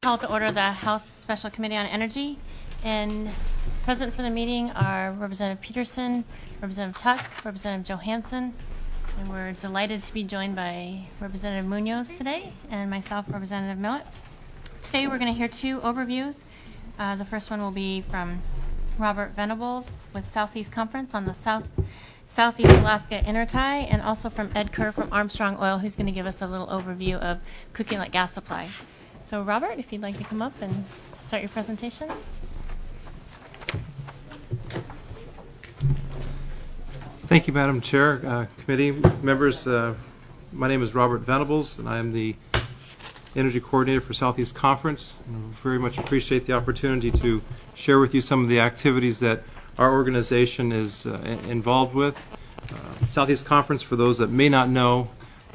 Call to order the House Special Committee on Energy, and present for the meeting are Representative Peterson, Representative Tuck, Representative Johansson, and we're delighted to be joined by Representative Munoz today, and myself, Representative Millett. Today we're going to hear two overviews. The first one will be from Robert Venables with Southeast Conference on the Southeast Alaska Intertie, and also from Ed Kerr from Armstrong Oil, who's going to give us a little overview of cooking like gas supply. So Robert, if you'd like to come up and start your presentation. Thank you, Madam Chair, committee members. My name is Robert Venables, and I am the Energy Coordinator for Southeast Conference. And I very much appreciate the opportunity to share with you some of the activities that our organization is involved with. Southeast Conference, for those that may not know,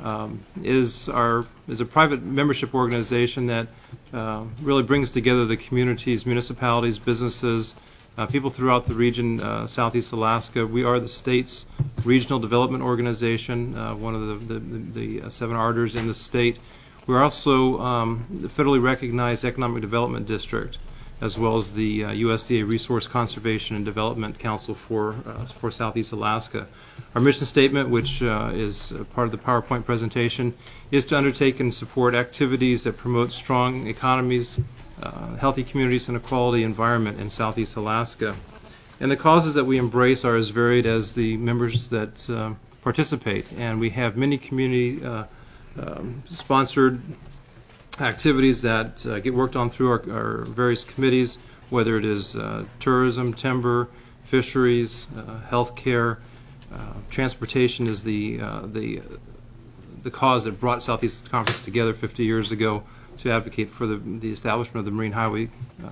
is a private membership organization that really brings together the communities, municipalities, businesses, people throughout the region, Southeast Alaska. We are the state's regional development organization, one of the 7 ardors in the state. We're also the federally recognized economic development district, as well as the USDA Resource Conservation and Development Council for Southeast Alaska. Our mission statement, which is part of the PowerPoint presentation, is to undertake and support activities that promote strong economies, healthy communities, and a quality environment in Southeast Alaska. And the causes that we embrace are as varied as the members that participate, and we have many community sponsored activities that get worked on through our various committees, whether it is tourism, timber, fisheries, healthcare. Transportation is the cause that brought Southeast Conference together 50 years ago to advocate for the establishment of the Marine Highway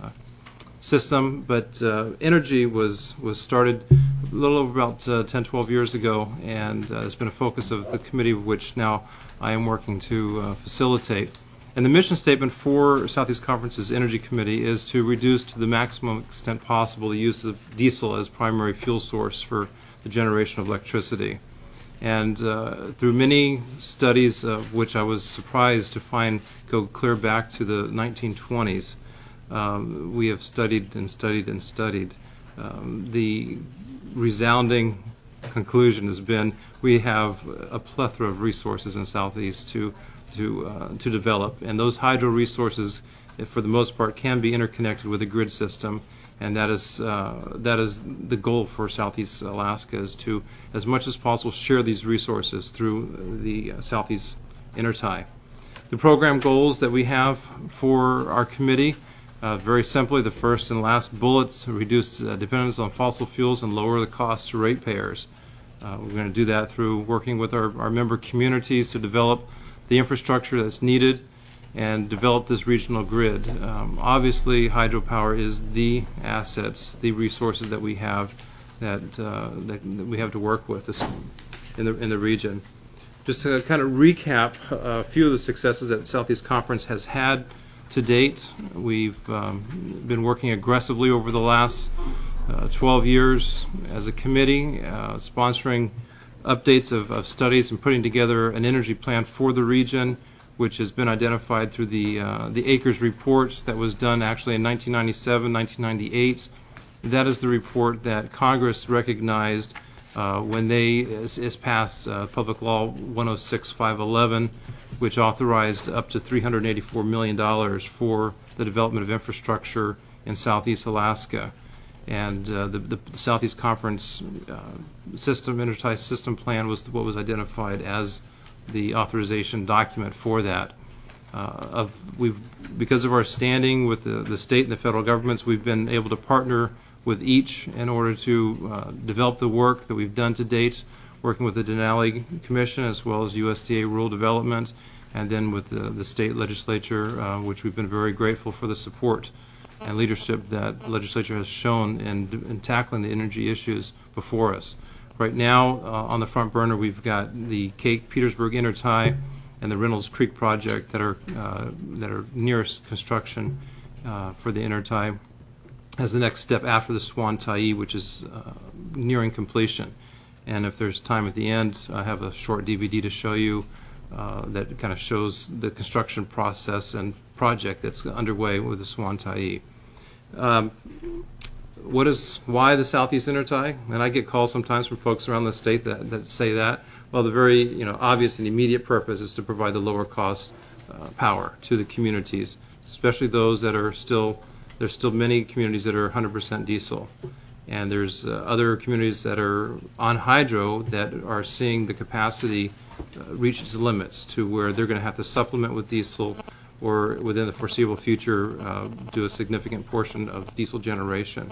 system. But energy was started a little over about 10, 12 years ago, and it's been a focus of the committee, which now I am working to facilitate. And the mission statement for Southeast Conference's Energy Committee is to reduce to the maximum extent possible the use of diesel as primary fuel source for the generation of electricity. And through many studies, of which I was surprised to find go clear back to the 1920s, we have studied and studied and studied. The resounding conclusion has been we have a plethora of resources in Southeast to develop, and those hydro resources, for the most part, can be interconnected with a grid system, and that is the goal for Southeast Alaska, is to, as much as possible, share these resources through the Southeast Intertie. The program goals that we have for our committee, very simply, the first and last bullets: reduce dependence on fossil fuels and lower the cost to ratepayers. We're going to do that through working with our member communities to develop the infrastructure that's needed and develop this regional grid. Obviously, hydropower is the assets, the resources that we have that we have to work with in the region. Just to kind of recap a few of the successes that Southeast Conference has had to date. We've been working aggressively over the last 12 years as a committee, sponsoring updates of studies and putting together an energy plan for the region, which has been identified through the Acres report that was done actually in 1997, 1998. That is the report that Congress recognized when they passed Public Law 106-511, which authorized up to $384 million for the development of infrastructure in Southeast Alaska. And the Southeast Conference Intertie System Plan was what was identified as the authorization document for that. Because of our standing with the state and the federal governments, we've been able to partner with each in order to develop the work that we've done to date, working with the Denali Commission as well as USDA Rural Development, and then with the state legislature, which we've been very grateful for the support and leadership that the legislature has shown in tackling the energy issues before us. Right now, on the front burner, we've got the Petersburg Intertie and the Reynolds Creek project that are nearest construction for the Intertie as the next step after the Swan Tyee, which is nearing completion. And if there's time at the end, I have a short DVD to show you that kind of shows the construction process and project that's underway with the Swan Tyee. Why the Southeast Intertie? And I get calls sometimes from folks around the state that say that. Well, the very obvious and immediate purpose is to provide the lower cost power to the communities, especially those that are there's still many communities that are 100% diesel. And there's other communities that are on hydro that are seeing the capacity reach its limits to where they're going to have to supplement with diesel or within the foreseeable future do a significant portion of diesel generation.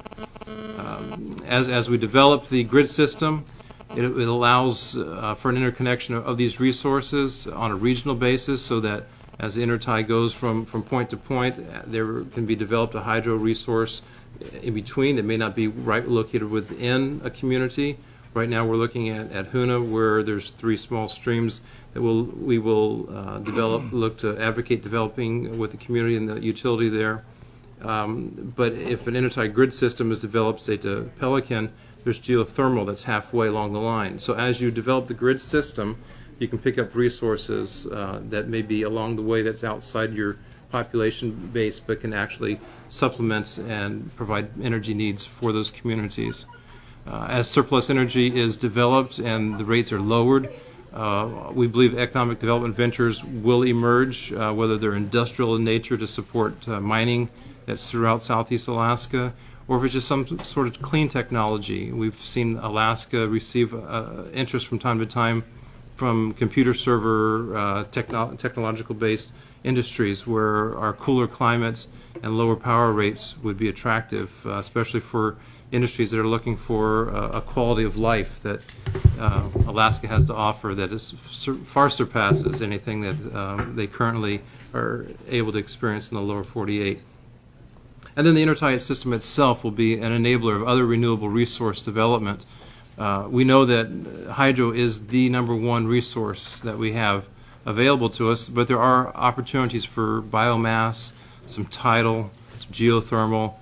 As we develop the grid system, it allows for an interconnection of these resources on a regional basis so that as the intertie goes from point to point, there can be developed a hydro resource in between that may not be right located within a community. Right now we're looking at Hoonah, where there's 3 small streams that we will look to advocate developing with the community and the utility there. But if an intertie grid system is developed, say to Pelican, there's geothermal that's halfway along the line. So as you develop the grid system, you can pick up resources that may be along the way that's outside your population base, but can actually supplement and provide energy needs for those communities. As surplus energy is developed and the rates are lowered, we believe economic development ventures will emerge, whether they're industrial in nature to support mining that's throughout Southeast Alaska, or if it's just some sort of clean technology. We've seen Alaska receive interest from time to time from computer server technological-based industries where our cooler climates and lower power rates would be attractive, especially for industries that are looking for a quality of life that Alaska has to offer that far surpasses anything that they currently are able to experience in the lower 48. And then the intertie system itself will be an enabler of other renewable resource development. We know that hydro is the #1 resource that we have available to us, but there are opportunities for biomass, some tidal, some geothermal,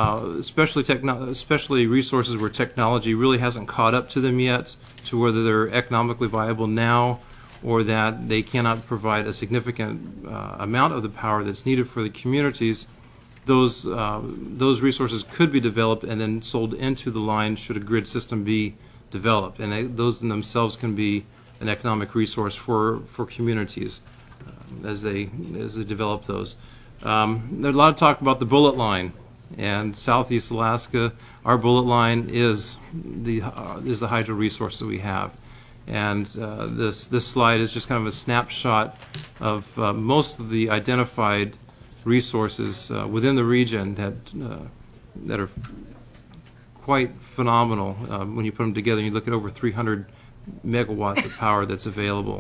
especially resources where technology really hasn't caught up to them yet, to whether they're economically viable now or that they cannot provide a significant amount of the power that's needed for the communities. Those resources could be developed and then sold into the line should a grid system be developed, and those in themselves can be an economic resource for communities as they develop those. There's a lot of talk about the bullet line, and Southeast Alaska, our bullet line is the hydro resource that we have. And this slide is just kind of a snapshot of most of the identified resources within the region that are quite phenomenal. When you put them together, you look at over 300 megawatts of power that's available.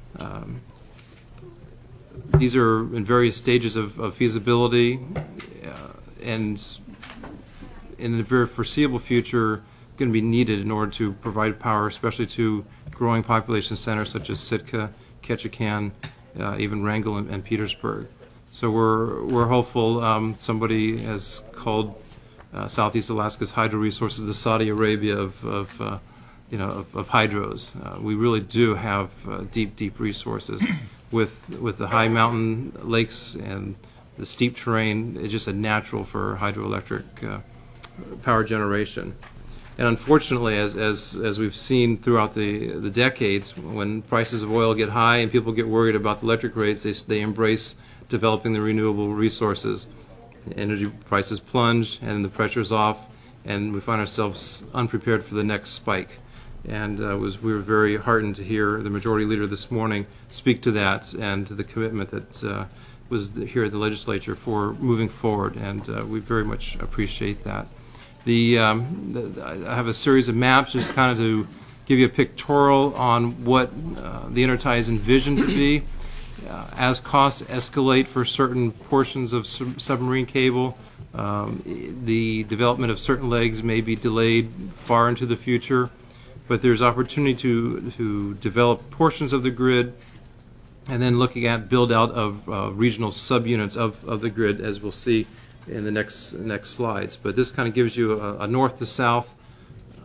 These are in various stages of feasibility, and in the very foreseeable future going to be needed in order to provide power, especially to growing population centers such as Sitka, Ketchikan, even Wrangell and Petersburg. So we're hopeful. Somebody has called Southeast Alaska's hydro resources the Saudi Arabia of hydros. We really do have deep resources with the high mountain lakes and the steep terrain. It's just a natural for hydroelectric power generation. And unfortunately, as we've seen throughout the decades, when prices of oil get high and people get worried about the electric rates, they embrace developing the renewable resources. Energy prices plunge and the pressure's off, and we find ourselves unprepared for the next spike. And we were very heartened to hear the Majority Leader this morning speak to that and to the commitment that was here at the legislature for moving forward, and we very much appreciate that. I have a series of maps just kind of to give you a pictorial on what the intertie is envisioned to be. As costs escalate for certain portions of submarine cable, the development of certain legs may be delayed far into the future, but there's opportunity to develop portions of the grid and then looking at build out of regional subunits of the grid, as we'll see in the next slides. But this kind of gives you a north to south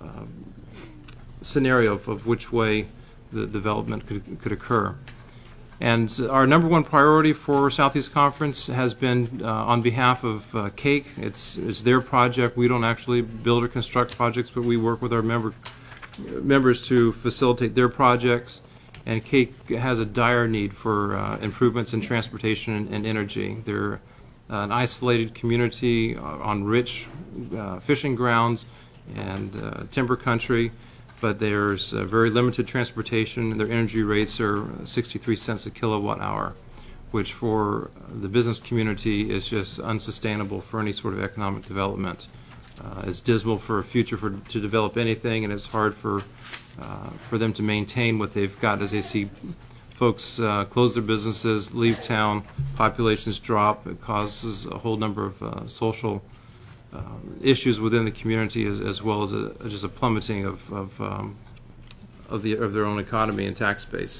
scenario of which way the development could occur. And our number one priority for Southeast Conference has been on behalf of CAKE. It's their project. We don't actually build or construct projects, but we work with our members to facilitate their projects. And CAKE has a dire need for improvements in transportation and energy. They're an isolated community on rich fishing grounds and timber country, but there's very limited transportation. Their energy rates are 63 cents a kilowatt hour, which for the business community is just unsustainable for any sort of economic development. It's dismal for a future to develop anything, and it's hard for them to maintain what they've got as they see folks close their businesses, leave town, populations drop. It causes a whole number of social issues within the community, as well as just a plummeting of their own economy and tax base.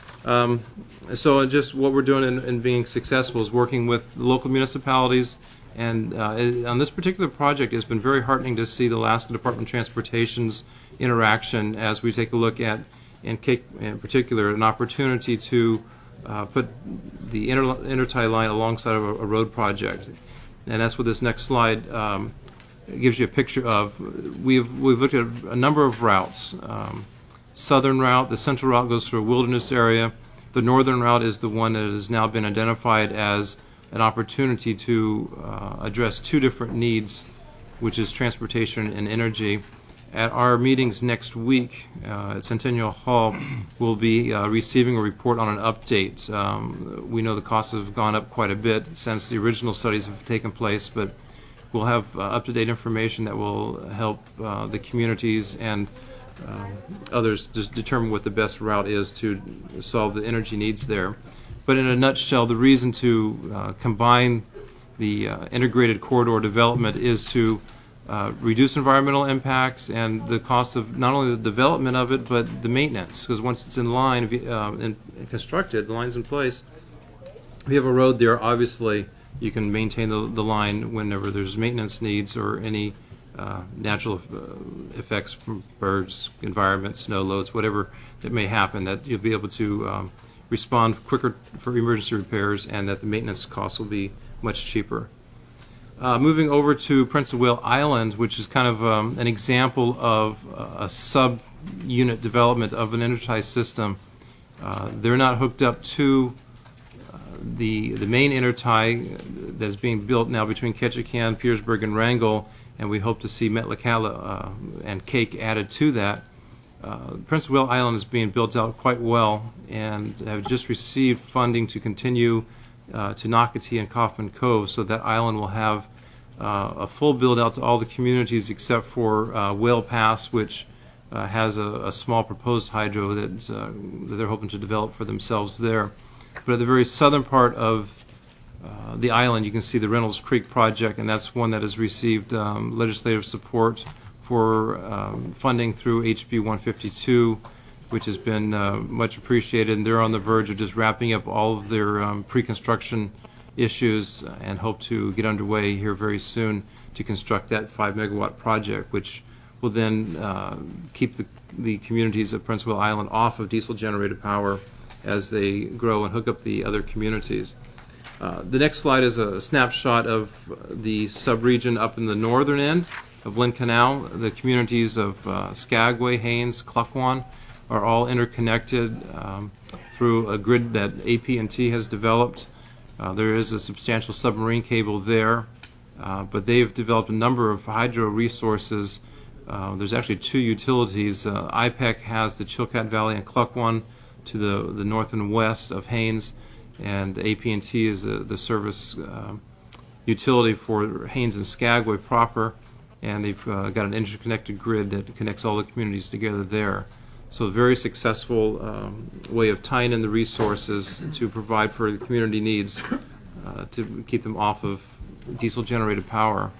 So just what we're doing in being successful is working with local municipalities. And on this particular project, it's been very heartening to see the Alaska Department of Transportation's interaction as we take a look at, in CAKE in particular, an opportunity to put the intertie line alongside of a road project. And that's what this next slide gives you a picture of. We've looked at a number of routes. Southern route, the central route goes through a wilderness area. The northern route is the one that has now been identified as an opportunity to address two different needs, which is transportation and energy. At our meetings next week at Centennial Hall, we'll be receiving a report on an update. We know the costs have gone up quite a bit since the original studies have taken place, but we'll have up-to-date information that will help the communities and others just determine what the best route is to solve the energy needs there. But in a nutshell, the reason to combine the integrated corridor development is to reduce environmental impacts and the cost of not only the development of it, but the maintenance. Because once it's in line and constructed, the line's in place, if you have a road there, obviously you can maintain the line whenever there's maintenance needs or any natural effects from birds, environment, snow loads, whatever that may happen, that you'll be able to respond quicker for emergency repairs, and that the maintenance costs will be much cheaper. Moving over to Prince of Whale Island, which is kind of an example of a sub-unit development of an intertie system. They're not hooked up to the main intertie that's being built now between Ketchikan, Petersburg, and Wrangell, and we hope to see Metlakatla and CAKE added to that. Prince of Whale Island is being built out quite well and have just received funding to continue to Nocatee and Kaufman Cove, so that island will have a full build out to all the communities except for Whale Pass, which has a small proposed hydro that they're hoping to develop for themselves there. But at the very southern part of the island, you can see the Reynolds Creek project, and that's one that has received legislative support for funding through HB 152, which has been much appreciated, and they're on the verge of just wrapping up all of their pre-construction issues and hope to get underway here very soon to construct that 5-megawatt project, which will then keep the communities of Prince of Whale Island off of diesel-generated power as they grow and hook up the other communities. The next slide is a snapshot of the subregion up in the northern end of Lynn Canal. The communities of Skagway, Haines, Klukwan are all interconnected through a grid that AT&T has developed. There is a substantial submarine cable there, but they've developed a number of hydro resources. There's actually two utilities. IPEC has the Chilkat Valley and Klukwan to the north and west of Haines, and AT&T is the service utility for Haines and Skagway proper, and they've got an interconnected grid that connects all the communities together there. So a very successful way of tying in the resources to provide for the community needs to keep them off of diesel-generated power.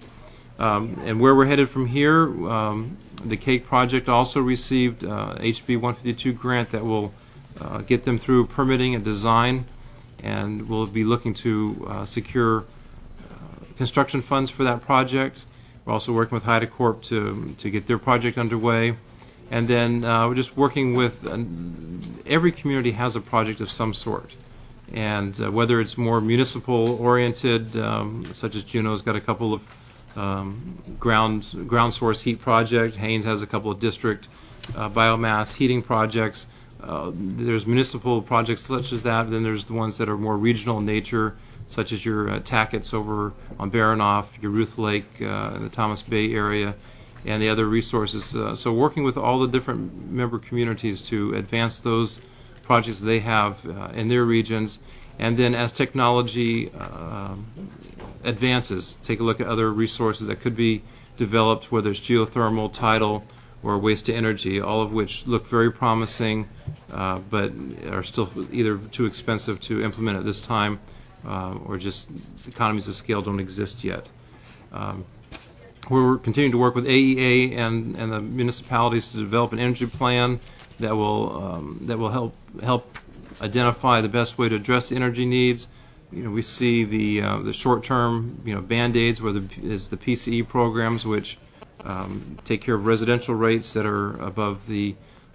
And where we're headed from here, the CAKE project also received HB 152 grant that will get them through permitting and design, and we'll be looking to secure construction funds for that project. We're also working with HydroCorp to get their project underway. And then we're just working with every community has a project of some sort. And whether it's more municipal-oriented, such as Juneau's got a couple of ground source heat project. Haines has a couple of district biomass heating projects. There's municipal projects such as that. Then there's the ones that are more regional in nature, such as your Tackett's over on Baranoff, your Ruth Lake in the Thomas Bay area, and the other resources. So working with all the different member communities to advance those projects they have in their regions. And then as technology advances, take a look at other resources that could be developed, whether it's geothermal, tidal, or waste to energy, all of which look very promising, but are still either too expensive to implement at this time, or just economies of scale don't exist yet. We're continuing to work with AEA and the municipalities to develop an energy plan that will help identify the best way to address the energy needs. We see the short-term band-aids, where is the PCE programs, which take care of residential rates that are above the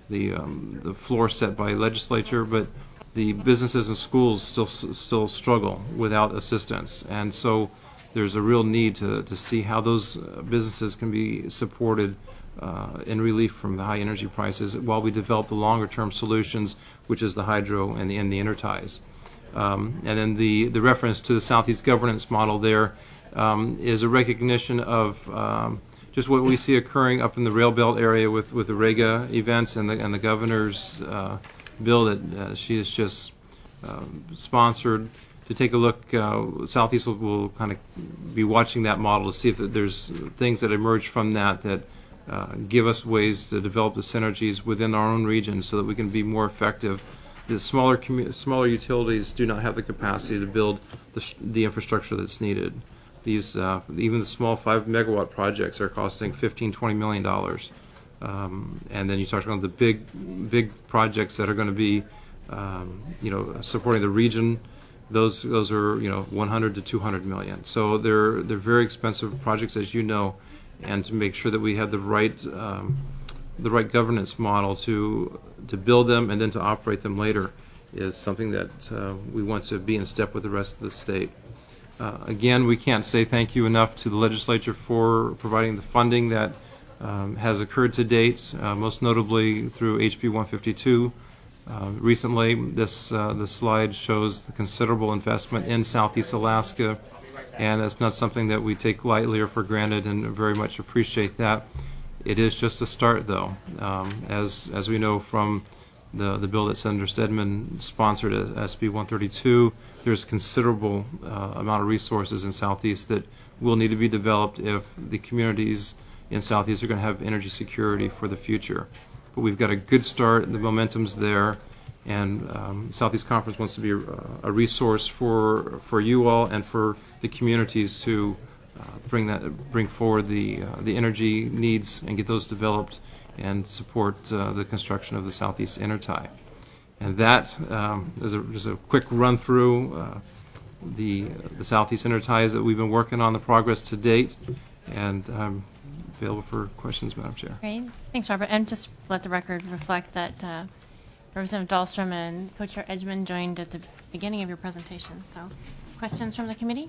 floor set by legislature, but the businesses and schools still struggle without assistance, and so there's a real need to see how those businesses can be supported in relief from the high energy prices while we develop the longer-term solutions, which is the hydro and the interties. And then the reference to the Southeast governance model there is a recognition of just what we see occurring up in the Rail Belt area with the REGA events and the governor's bill that she has just sponsored. To take a look, Southeast will kind of be watching that model to see if there's things that emerge from that give us ways to develop the synergies within our own region so that we can be more effective. The smaller utilities do not have the capacity to build the infrastructure that's needed. These even the small 5 megawatt projects are costing $15-20 million, and then you talk about the big projects that are going to be supporting the region. Those are 100 to 200 million. So they're very expensive projects, as you know, and to make sure that we have the right governance model to build them and then to operate them later is something that we want to be in step with the rest of the state. Again, we can't say thank you enough to the legislature for providing the funding that has occurred to date, most notably through HB 152. Recently, this slide shows the considerable investment in Southeast Alaska, and it's not something that we take lightly or for granted, and very much appreciate that. It is just a start, though. As we know from the bill that Senator Stedman sponsored at SB 132, there's considerable amount of resources in Southeast that will need to be developed if the communities in Southeast are going to have energy security for the future. But we've got a good start, the momentum's there, and Southeast Conference wants to be a resource for you all and for the communities to bring forward the energy needs and get those developed and support the construction of the Southeast Intertie. And that is just a quick run through the Southeast Interties that we've been working on, the progress to date, and I'm available for questions, Madam Chair. Great. Thanks, Robert. And just let the record reflect that Representative Dahlstrom and Co-Chair Edgman joined at the beginning of your presentation. So, questions from the committee?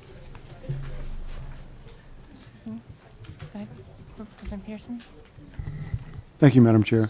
Go ahead, Representative Peterson. Thank you, Madam Chair.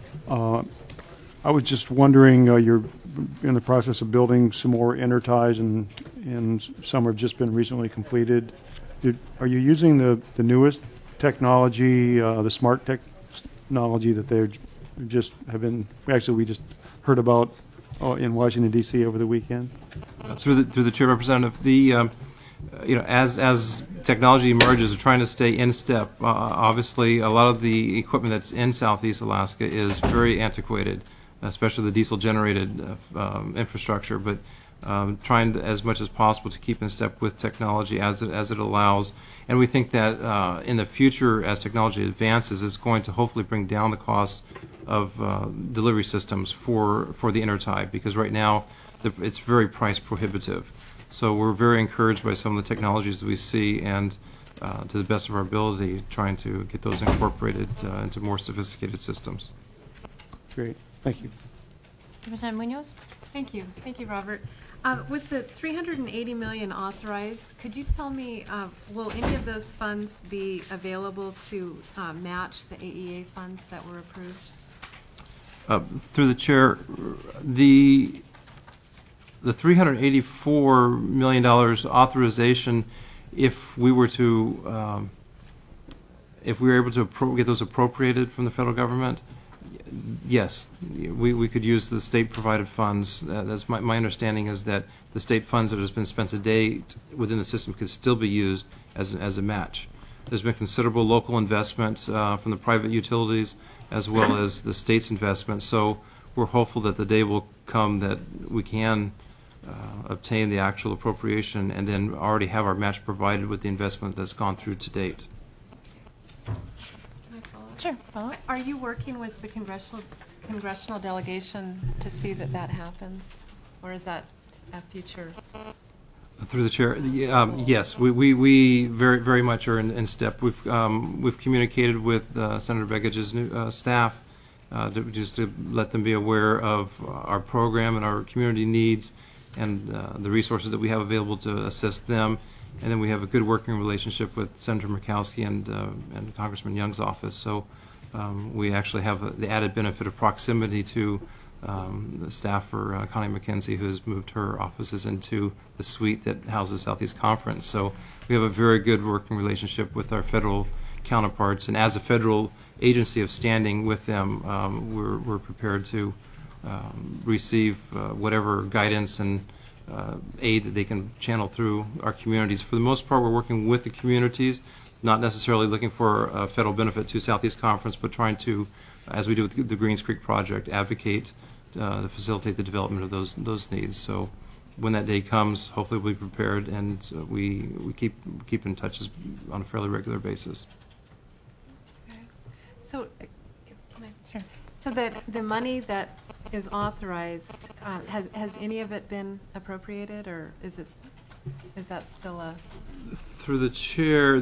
I was just wondering, you're in the process of building some more interties, and some have just been recently completed. Are you using the newest technology, the smart technology that they just have been? Actually, we just heard about in Washington D.C. over the weekend. Through the chair, Representative, as technology emerges, we're trying to stay in step. Obviously, a lot of the equipment that's in Southeast Alaska is very antiquated, especially the diesel-generated infrastructure. But trying as much as possible to keep in step with technology as it allows. And we think that in the future, as technology advances, it's going to hopefully bring down the cost of delivery systems for the intertie, because right now it's very price prohibitive. So we're very encouraged by some of the technologies that we see, and to the best of our ability, trying to get those incorporated into more sophisticated systems. Great, thank you. Representative Munoz? Thank you. Thank you, Robert. With the $380 million authorized, could you tell me, will any of those funds be available to match the AEA funds that were approved? Through the chair, the $384 million authorization, if we were to, if we were able to get those appropriated from the federal government, yes, we could use the state-provided funds. That's my understanding is that the state funds that has been spent to date within the system could still be used as a match. There's been considerable local investment from the private utilities as well as the state's investment. So we're hopeful that the day will come that we can obtain the actual appropriation and then already have our match provided with the investment that's gone through to date. Can I follow up? Sure, follow up. Are you working with the congressional delegation to see that that happens? Or is that a future? Through the chair, yes, we very much are in step. We've communicated with Senator Begich's new staff just to let them be aware of our program and our community needs and the resources that we have available to assist them. And then we have a good working relationship with Senator Murkowski and Congressman Young's office. So we actually have the added benefit of proximity to the staff for Connie McKenzie, who has moved her offices into the suite that houses Southeast Conference. So we have a very good working relationship with our federal counterparts, and as a federal agency of standing with them, we're prepared to receive whatever guidance and aid that they can channel through our communities. For the most part, we're working with the communities, not necessarily looking for a federal benefit to Southeast Conference, but trying to, as we do with the Greens Creek project, advocate to facilitate the development of those needs. So when that day comes, hopefully we'll be prepared, and we keep in touch on a fairly regular basis. Okay. So, can I? Sure. So that the money that is authorized, has any of it been appropriated, or is that still a? Through the chair,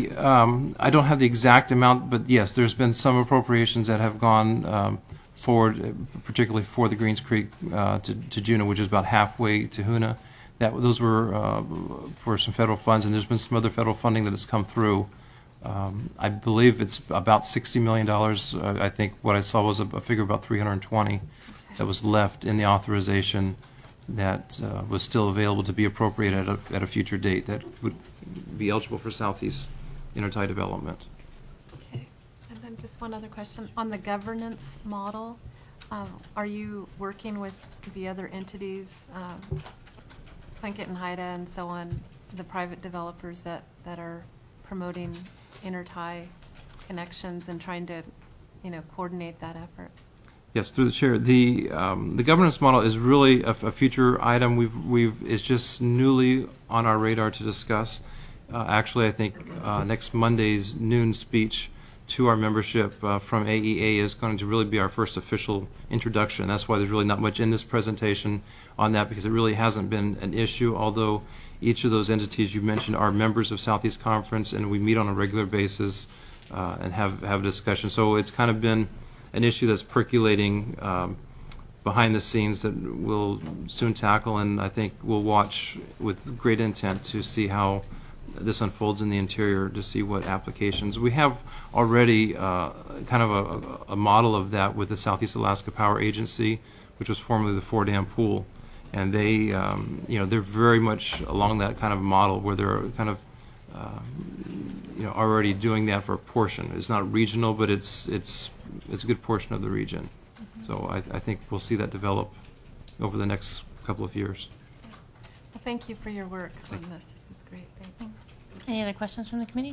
I don't have the exact amount, but yes, there's been some appropriations that have gone forward, particularly for the Greens Creek to Juneau, which is about halfway to Hoonah. Those were for some federal funds, and there's been some other federal funding that has come through. I believe it's about $60 million. I think what I saw was a figure about 320 that was left in the authorization that was still available to be appropriated at a future date that would be eligible for Southeast intertie development. Okay. And then just one other question. On the governance model, are you working with the other entities, Plinkett and Haida and so on, the private developers that are promoting intertie connections and trying to, coordinate that effort? Yes, through the chair. The governance model is really a future item. It's just newly on our radar to discuss. Actually, I think next Monday's noon speech to our membership from AEA is going to really be our first official introduction. That's why there's really not much in this presentation on that, because it really hasn't been an issue, although each of those entities you mentioned are members of Southeast Conference, and we meet on a regular basis and have a discussion. So it's kind of been an issue that's percolating behind the scenes that we'll soon tackle, and I think we'll watch with great intent to see how this unfolds in the interior, to see what applications. We have already kind of a model of that with the Southeast Alaska Power Agency, which was formerly the Four Dam Pool, and they, they're very much along that kind of model where they're kind of, already doing that for a portion. It's not regional, but it's a good portion of the region. Mm-hmm. So I think we'll see that develop over the next couple of years. Well, thank you for your work on this. This is great. Thanks. Any other questions from the committee?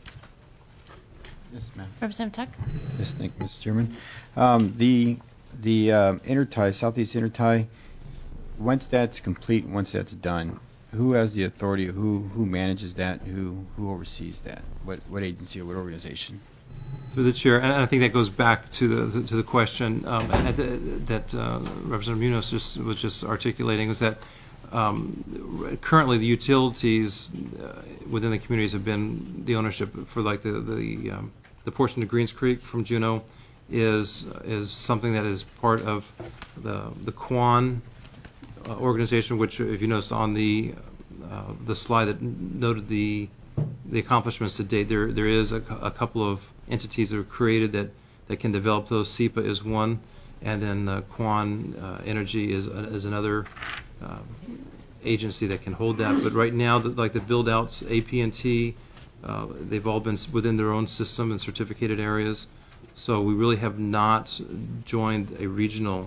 Yes, ma'am. Representative Tuck? Yes, thank you, Mr. Chairman. The intertie, Southeast intertie, once that's complete, once that's done, who has the authority? Who manages that? Who oversees that? What agency or what organization? Through the chair, and I think that goes back to the question that Representative Munoz was just articulating, was that currently the utilities within the communities have been the ownership for like the portion of Greens Creek from Juneau is something that is part of the Quan organization, which, if you noticed on the slide that noted the accomplishments to date, there is a couple of entities that are created that can develop those. SEPA is one, and then Quan Energy is another agency that can hold that. But right now, like the build-outs, AP&T, they've all been within their own system in certificated areas. So we really have not joined a regional,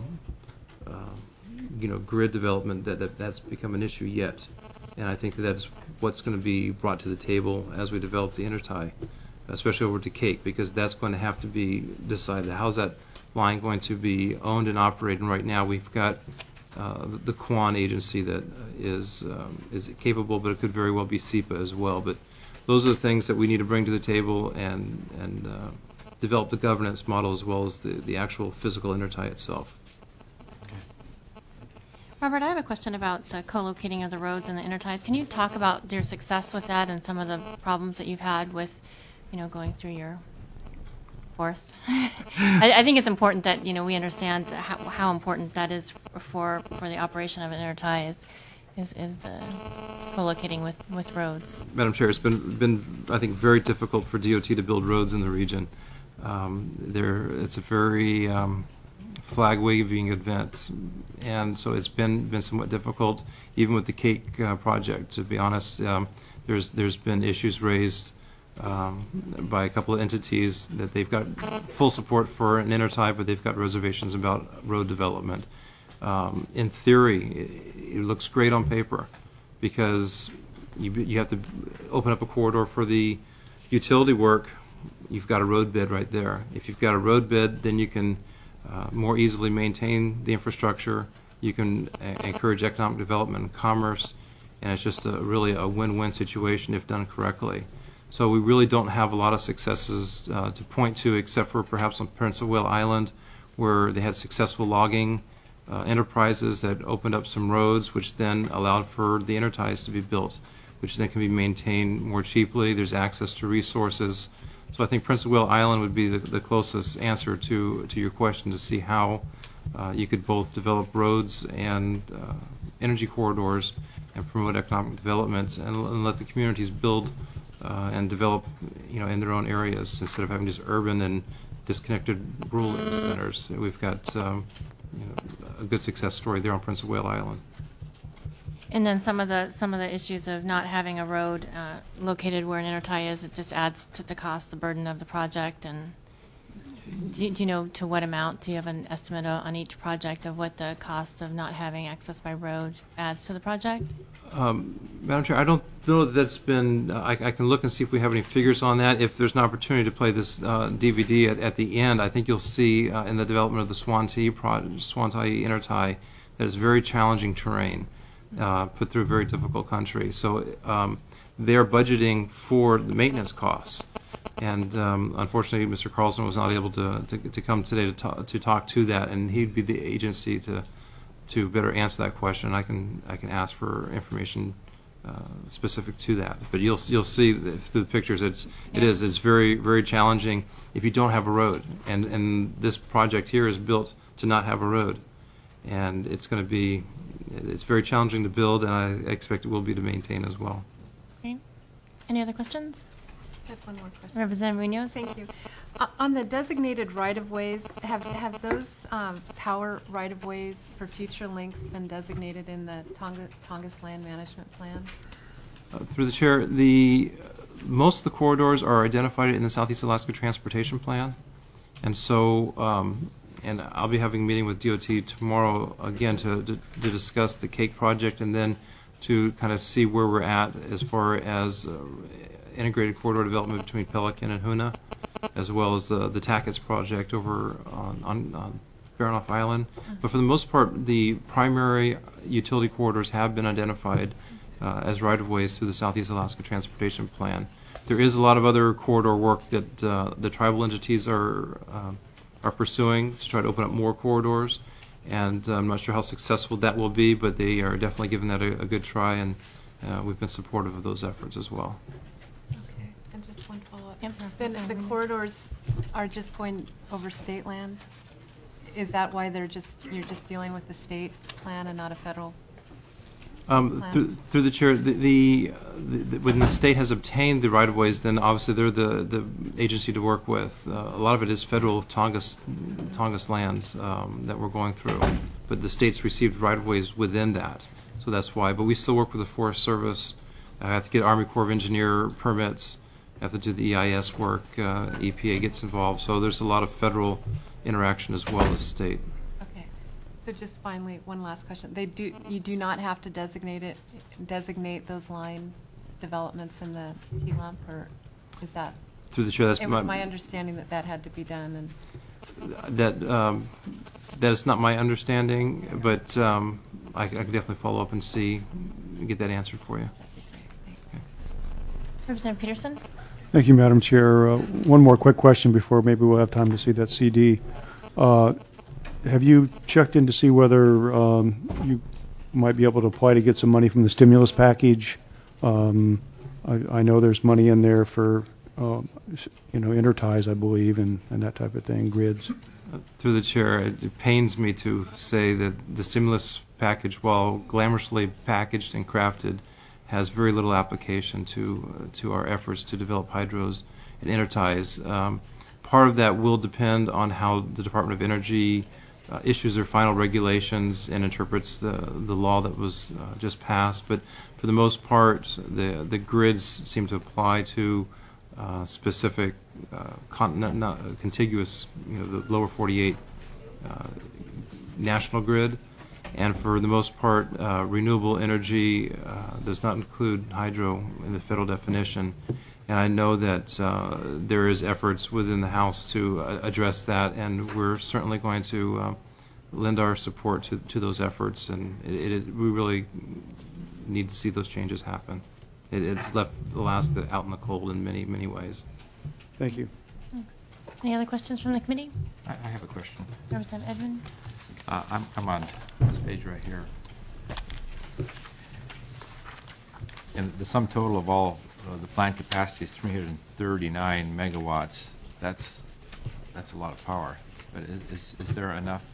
grid development that's become an issue yet. And I think that's what's going to be brought to the table as we develop the intertie, especially over to Cake, because that's going to have to be decided. How's that line going to be owned and operated? And right now we've got the Quan agency that is capable, but it could very well be SEPA as well. But those are the things that we need to bring to the table and develop the governance model as well as the actual physical intertie itself. Robert, I have a question about the co-locating of the roads and the interties. Can you talk about your success with that and some of the problems that you've had with, going through your forest? I think it's important that, we understand how important that is for the operation of an intertie is the co-locating with roads. Madam Chair, it's been I think very difficult for DOT to build roads in the region. It's a very flag-waving event, and so it's been somewhat difficult, even with the Cake project. To be honest, there's been issues raised by a couple of entities that they've got full support for an intertie, but they've got reservations about road development. In theory, it looks great on paper because you have to open up a corridor for the utility work. You've got a road bed right there. If you've got a road bed, then you can more easily maintain the infrastructure. You can encourage economic development and commerce, and it's just really a win-win situation if done correctly. So we really don't have a lot of successes to point to, except for perhaps on Prince of Whale Island, where they had successful logging enterprises that opened up some roads, which then allowed for the interties to be built, which then can be maintained more cheaply. There's access to resources. So I think Prince of Whale Island would be the closest answer to your question, to see how you could both develop roads and energy corridors and promote economic development and let the communities build and develop, in their own areas instead of having just urban and disconnected rural centers. We've got a good success story there on Prince of Whale Island. And then some of the issues of not having a road located where an intertie is, it just adds to the cost, the burden of the project. And do you know to what amount? Do you have an estimate on each project of what the cost of not having access by road adds to the project? Madam Chair, I don't know that that's been. I can look and see if we have any figures on that. If there's an opportunity to play this DVD at the end, I think you'll see in the development of the Swantii intertie that is very challenging terrain. Put through a very difficult country. So they're budgeting for the maintenance costs. And unfortunately, Mr. Carlson was not able to come today to talk to that, and he'd be the agency to better answer that question. I can ask for information specific to that. But you'll see through the pictures, it's very, very challenging if you don't have a road. And this project here is built to not have a road. And it's very challenging to build, and I expect it will be to maintain as well. Okay. Any other questions? I have one more question. Representative Munoz? Thank you. On the designated right-of-ways, have those power right-of-ways for future links been designated in the Tongass Land Management Plan? Through the chair, most of the corridors are identified in the Southeast Alaska Transportation Plan, and so and I'll be having a meeting with DOT tomorrow again to discuss the Cake project and then to kind of see where we're at as far as integrated corridor development between Pelican and Hoonah, as well as the Tackett's project over on Baranof Island. But for the most part, the primary utility corridors have been identified as right-of-ways through the Southeast Alaska Transportation Plan. There is a lot of other corridor work that the tribal entities are pursuing to try to open up more corridors, and I'm not sure how successful that will be, but they are definitely giving that a good try, and we've been supportive of those efforts as well. Okay, and just one follow-up. Yep. Then the corridors are just going over state land? Is that why you're just dealing with the state plan and not a federal? Through the chair, when the state has obtained the right-of-ways, then obviously they're the agency to work with. A lot of it is federal Tongass lands that we're going through, but the state's received right-of-ways within that, so that's why. But we still work with the Forest Service. I have to get Army Corps of Engineer permits. I have to do the EIS work. EPA gets involved, so there's a lot of federal interaction as well as state. So just finally, one last question. You do not have to designate those line developments in the TLUMP, or is that? Through the chair, that's it was my understanding that had to be done, and that is not my understanding, but I can definitely follow up and get that answered for you. Representative Peterson? Thank you, Madam Chair. One more quick question before maybe we'll have time to see that CD. Have you checked in to see whether you might be able to apply to get some money from the stimulus package? I know there's money in there for, interties, I believe, and that type of thing, grids. Through the chair, it pains me to say that the stimulus package, while glamorously packaged and crafted, has very little application to our efforts to develop hydros and interties. Part of that will depend on how the Department of Energy issues their final regulations and interprets the law that was just passed. But for the most part, the grids seem to apply to specific contiguous, the lower 48 national grid. And for the most part, renewable energy does not include hydro in the federal definition. And I know that there is efforts within the House to address that, and we're certainly going to lend our support to those efforts. And we really need to see those changes happen. It's left Alaska out in the cold in many, many ways. Thank you. Thanks. Any other questions from the committee? I have a question. Representative Edmund? I'm on this page right here. And the sum total of all the plant capacity is 339 megawatts. That's a lot of power. But is there enough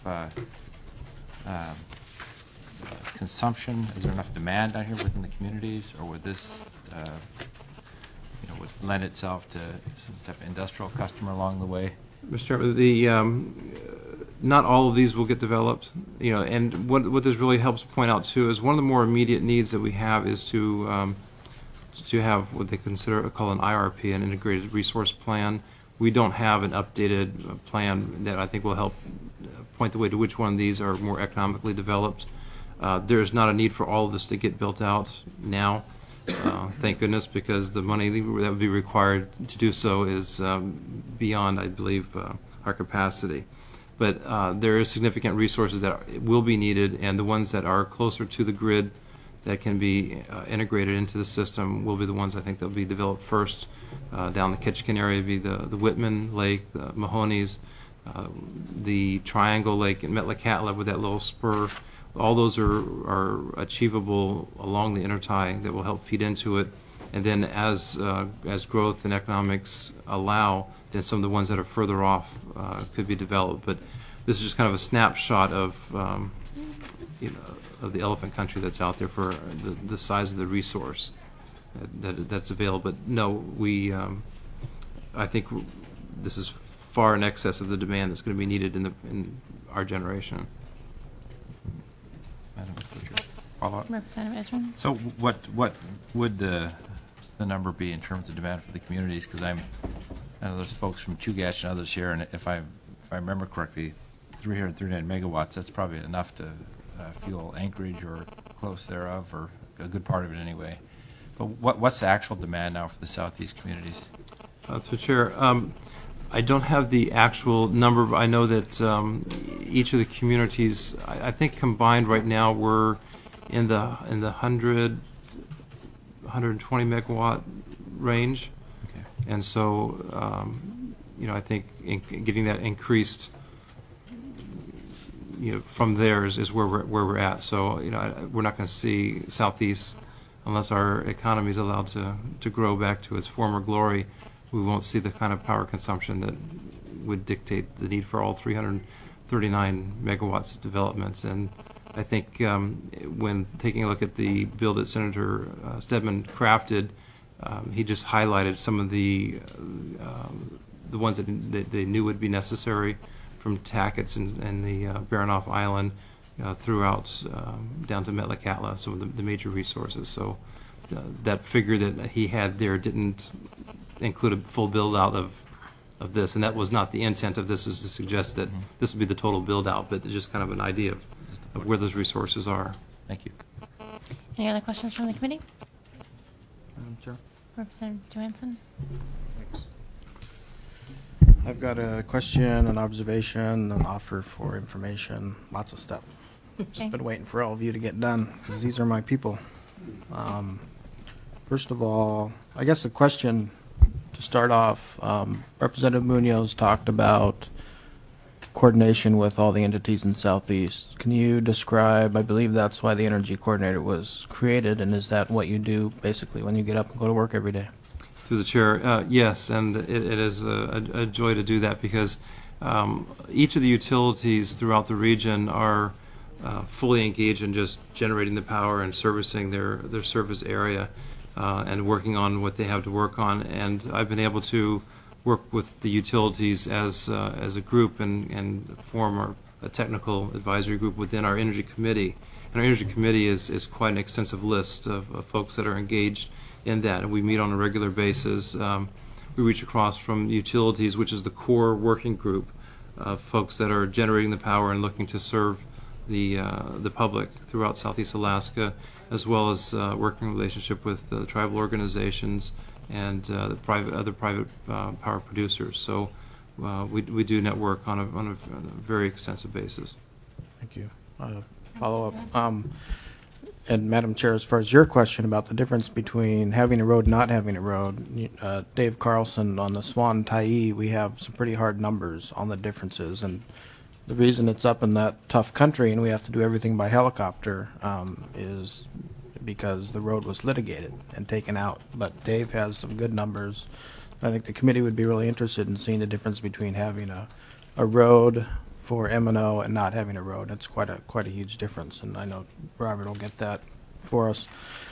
consumption? Is there enough demand out here within the communities, or would this would lend itself to some type of industrial customer along the way? Mr. Chairman, not all of these will get developed, and what this really helps point out too is one of the more immediate needs that we have is to have what they call an IRP, an integrated resource plan. We don't have an updated plan that I think will help point the way to which one of these are more economically developed. There's not a need for all of this to get built out now, thank goodness, because the money that would be required to do so is beyond, I believe, our capacity. But there is significant resources that will be needed, and the ones that are closer to the grid that can be integrated into the system will be the ones I think that will be developed first. Down the Ketchikan area would be the Whitman Lake, the Mahoney's, the Triangle Lake, and Metlakatla with that little spur. All those are achievable along the intertie that will help feed into it. And then as growth and economics allow, then some of the ones that are further off could be developed. But this is just kind of a snapshot of of the elephant country that's out there for the size of the resource that's available. But no, I think this is far in excess of the demand that's going to be needed in our generation. Madam Chair, follow-up. Representative Edmund? So what would the number be in terms of demand for the communities? Because I know there's folks from Chugach and others here, and if I remember correctly, 339 megawatts, that's probably enough to fuel Anchorage or close thereof, or a good part of it anyway. But what's the actual demand now for the southeast communities? Through Chair, I don't have the actual number, but I know that each of the communities, I think combined right now, we're in the 120 megawatt range. Okay. And so, I think getting that increased from there is where we're at. So we're not going to see Southeast unless our economy is allowed to grow back to its former glory. We won't see the kind of power consumption that would dictate the need for all 339 megawatts of developments. And I think when taking a look at the bill that Senator Stedman crafted, he just highlighted some of the ones that they knew would be necessary, from Tackett's and the Baranof Island throughout down to Metlakatla, some of the major resources. So that figure that he had there didn't include a full build out of this, and that was not the intent of this, is to suggest that this would be the total build out, but just kind of an idea of where those resources are. Thank you. Any other questions from the committee? Madam Chair. Representative Johansson? I've got a question, an observation, an offer for information, lots of stuff. Okay. Just been waiting for all of you to get done, because these are my people. First of all, I guess a question to start off. Representative Munoz talked about coordination with all the entities in Southeast. Can you describe, I believe that's why the Energy Coordinator was created, and is that what you do basically when you get up and go to work every day? Through the chair, yes, and it is a joy to do that, because each of the utilities throughout the region are fully engaged in just generating the power and servicing their service area and working on what they have to work on. And I've been able to work with the utilities as a group and form a technical advisory group within our Energy Committee. And our Energy Committee is quite an extensive list of folks that are engaged in that, and we meet on a regular basis. We reach across from utilities, which is the core working group of folks that are generating the power and looking to serve the public throughout Southeast Alaska, as well as working relationship with tribal organizations and the other private power producers. So we do network on a very extensive basis. Thank you. Follow up. And Madam Chair, as far as your question about the difference between having a road and not having a road, Dave Carlson, on the Swan Tyee, we have some pretty hard numbers on the differences. And the reason it's up in that tough country and we have to do everything by helicopter is because the road was litigated and taken out. But Dave has some good numbers. I think the committee would be really interested in seeing the difference between having a road for M&O and not having a road. It's quite a huge difference, and I know Robert will get that for us.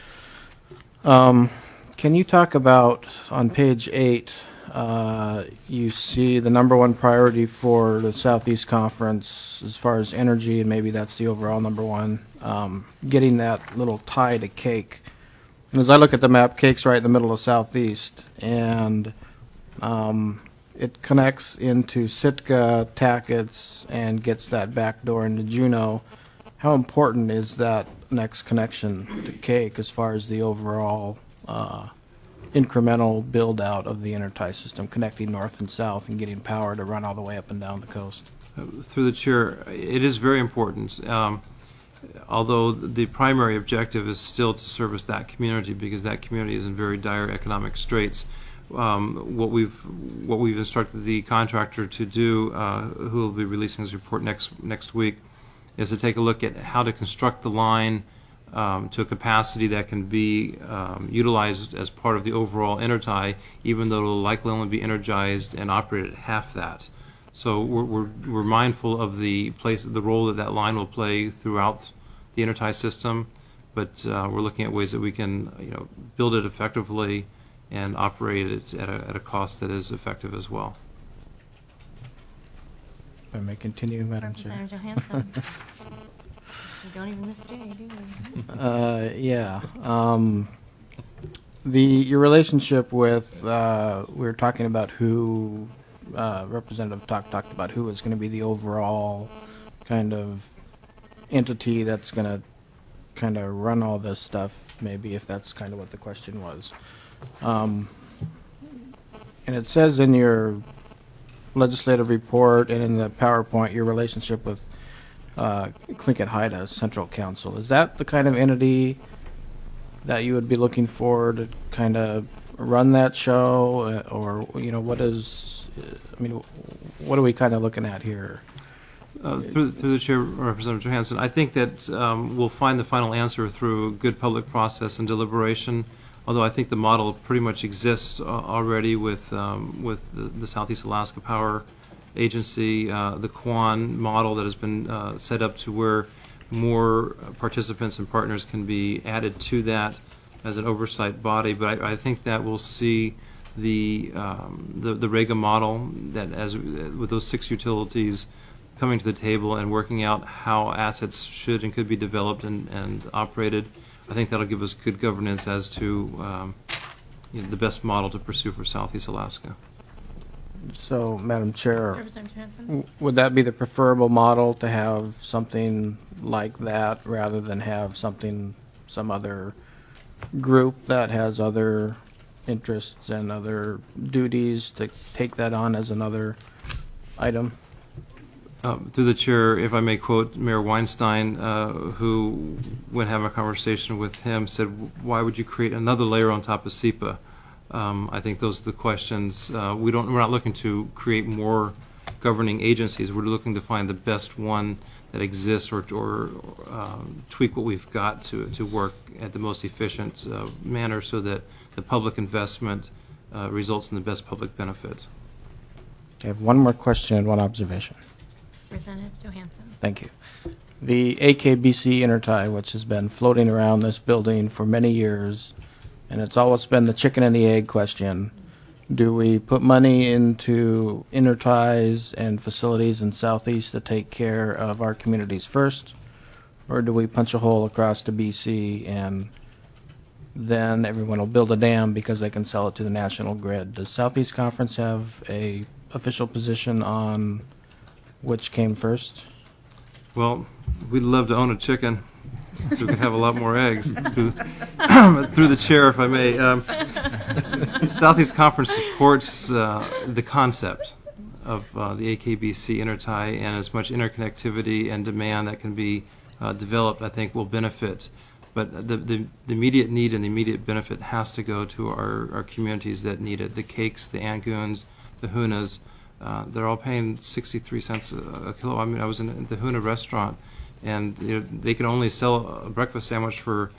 Can you talk about, on page 8, you see the number one priority for the Southeast Conference as far as energy, and maybe that's the overall number one, getting that little tie to Cake. And as I look at the map, Cake's right in the middle of Southeast, and it connects into Sitka, Tackett's, and gets that back door into Juneau. How important is that next connection to Cake as far as the overall incremental build-out of the intertie system, connecting north and south and getting power to run all the way up and down the coast? Through the chair, it is very important. Although the primary objective is still to service that community, because that community is in very dire economic straits. What we've instructed the contractor to do, who will be releasing his report next week, is to take a look at how to construct the line to a capacity that can be utilized as part of the overall intertie, even though it will likely only be energized and operated at half that. So we're mindful of the role that line will play throughout the intertie system, but we're looking at ways that we can build it effectively and operate it at a cost that is effective as well. If I may continue, Madam Chair. Representative Johansson? We don't even miss Jay, do we? Yeah. Your relationship with, we were talking about who, Representative talked about who is going to be the overall kind of entity that's going to kind of run all this stuff, maybe, if that's kind of what the question was. And it says in your legislative report and in the PowerPoint your relationship with Tlingit Haida Central Council. Is that the kind of entity that you would be looking for to kind of run that show, or what are we kind of looking at here? Through the chair, Representative Johansson, I think that we'll find the final answer through good public process and deliberation. Although I think the model pretty much exists already with the Southeast Alaska Power Agency, the Quan model that has been set up to where more participants and partners can be added to that as an oversight body. But I think that we'll see the REGA model that with those 6 utilities coming to the table and working out how assets should and could be developed and operated. I think that'll give us good governance as to the best model to pursue for Southeast Alaska. So, Madam Chair, Representative Johansson? would that be the preferable model, to have something like that rather than have some other group that has other interests and other duties to take that on as another item? Through the chair, if I may quote Mayor Weinstein, who, when having a conversation with him, said, "Why would you create another layer on top of SEPA?" I think those are the questions. We're not looking to create more governing agencies. We're looking to find the best one that exists, or tweak what we've got to work at the most efficient manner, so that the public investment results in the best public benefit. I have one more question and one observation. Representative Johansson? Thank you. The AKBC intertie, which has been floating around this building for many years, and it's always been the chicken and the egg question. Do we put money into interties and facilities in Southeast to take care of our communities first, or do we punch a hole across to BC and then everyone will build a dam because they can sell it to the national grid? Does Southeast Conference have a official position on which came first? Well, we'd love to own a chicken so we could have a lot more eggs. Through the chair, if I may. Southeast Conference supports the concept of the AKBC intertie, and as much interconnectivity and demand that can be developed, I think, will benefit. But the immediate need and the immediate benefit has to go to our communities that need it. The Cakes, the Angoons, the Hunas, they're all paying 63 cents a kilo. I mean, I was in the Huna restaurant, and they can only sell a breakfast sandwich for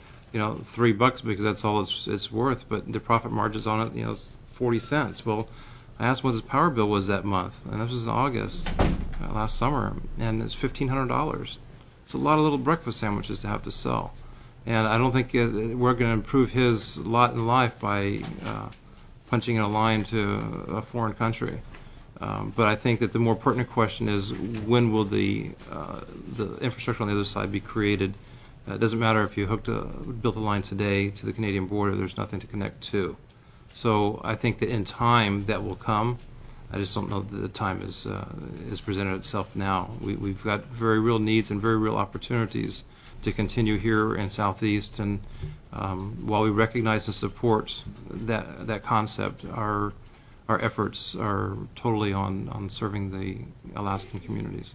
$3 because that's all it's worth. But the profit margins on it, is 40 cents. Well, I asked what his power bill was that month, and this was in August last summer, and it's $1,500. It's a lot of little breakfast sandwiches to have to sell, and I don't think we're going to improve his lot in life by punching in a line to a foreign country. But I think that the more pertinent question is, when will the infrastructure on the other side be created? It doesn't matter if you built a line today to the Canadian border. There's nothing to connect to. So I think that in time that will come. I just don't know that the time is presented itself now. We've got very real needs and very real opportunities to continue here in Southeast. And while we recognize and support that concept, our efforts are totally on serving the Alaskan communities.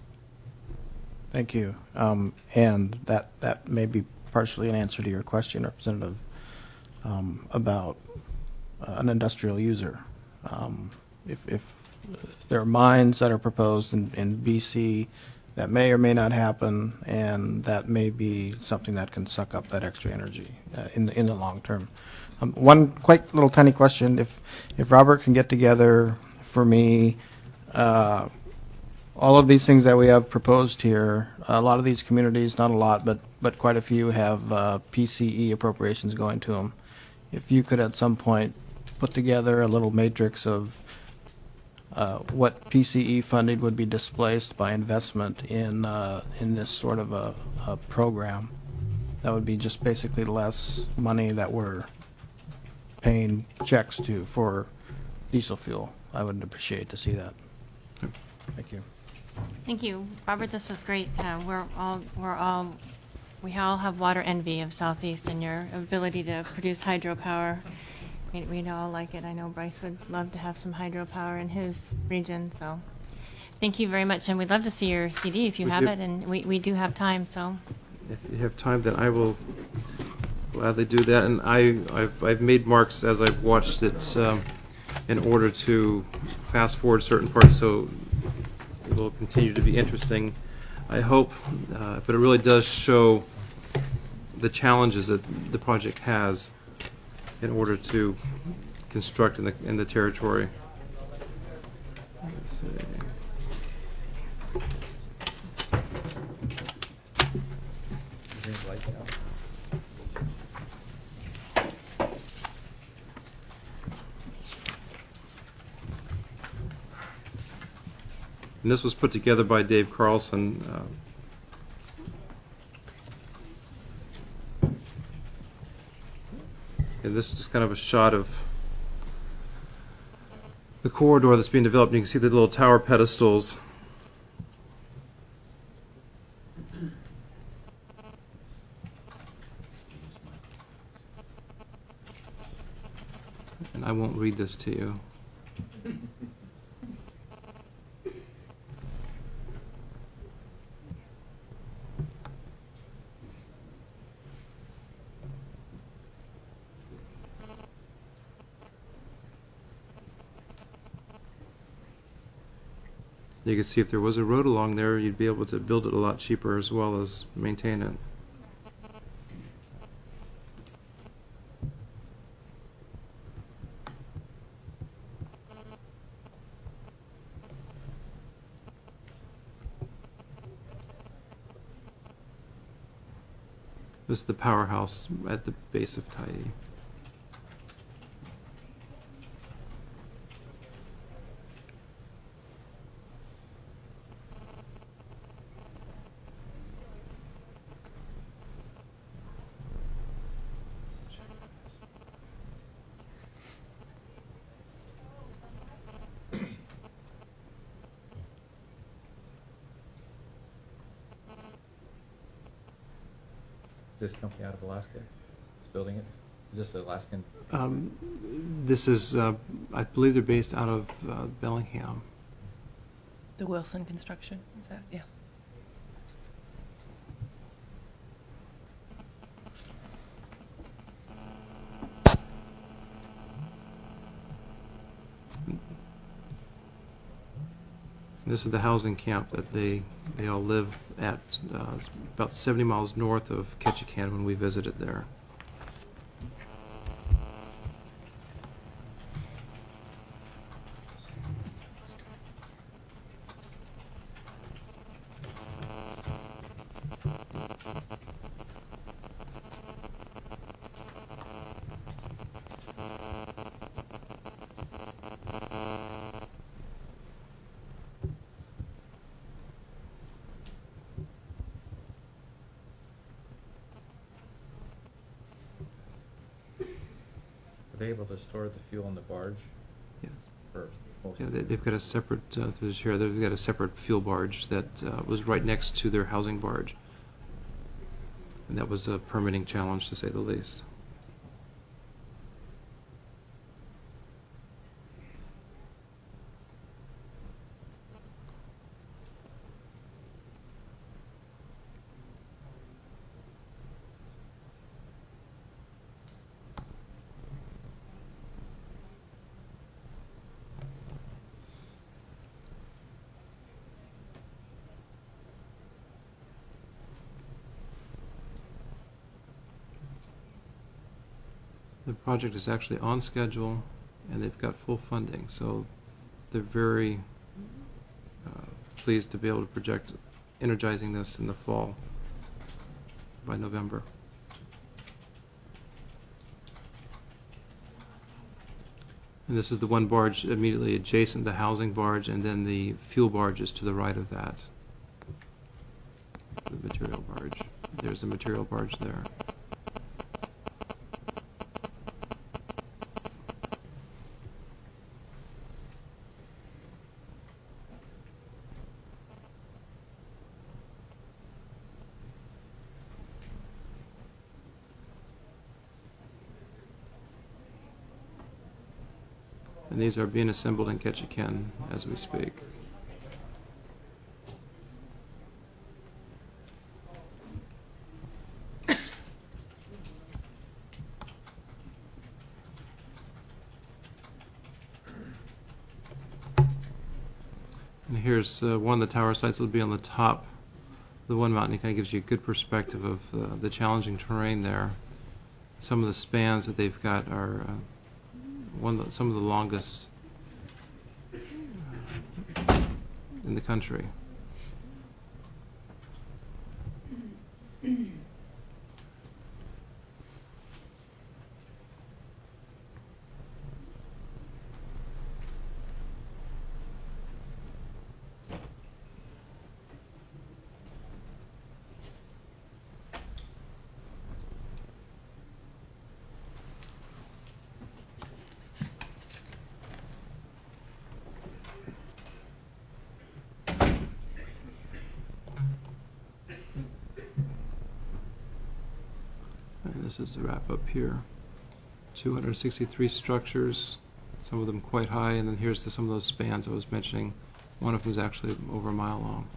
Thank you. And that may be partially an answer to your question, Representative, about an industrial user. If there are mines that are proposed in BC that may or may not happen, and that may be something that can suck up that extra energy in the long term. One quite little tiny question: if Robert can get together for me all of these things that we have proposed here, a lot of these communities, not a lot, but quite a few, have PCE appropriations going to them. If you could at some point put together a little matrix of what PCE funding would be displaced by investment in this sort of a program, that would be just basically less money that we're paying checks to for diesel fuel. I would appreciate to see that. Thank you. Thank you, Robert. This was great. We all have water envy of Southeast and your ability to produce hydropower. We'd all like it. I know Bryce would love to have some hydropower in his region. So, thank you very much, and we'd love to see your CD if you have it, and we do have time. So, if you have time, then I will gladly do that. And I've made marks as I've watched it in order to fast forward certain parts, so it will continue to be interesting. I hope, but it really does show the challenges that the project has in order to construct in the territory. Let's see. And this was put together by Dave Carlson. And this is just kind of a shot of the corridor that's being developed. You can see the little tower pedestals. And I won't read this to you. You can see if there was a road along there, you'd be able to build it a lot cheaper as well as maintain it. This is the powerhouse at the base of Tyee. Is this company out of Alaska? It's building it? Is this Alaskan? This is, I believe they're based out of Bellingham. The Wilson Construction, is that, yeah. This is the housing camp that they all live at, about 70 miles north of Ketchikan when we visited there. Are they able to store the fuel in the barge? Yes. For most Yeah, they've got a separate, through the chair, they've got a separate fuel barge that was right next to their housing barge. And that was a permitting challenge, to say the least. The project is actually on schedule, and they've got full funding, so they're very pleased to be able to project energizing this in the fall, by November. And this is the one barge immediately adjacent to the housing barge, and then the fuel barge is to the right of that. The material barge. There's a material barge there. And these are being assembled in Ketchikan as we speak. And here's one of the tower sites that will be on the top the one mountain, it kind of gives you a good perspective of the challenging terrain there. Some of the spans that they've got are some of the longest in the country. And this is the wrap up here. 263 structures, some of them quite high, and then here's some of those spans I was mentioning. One of them is actually over a mile long.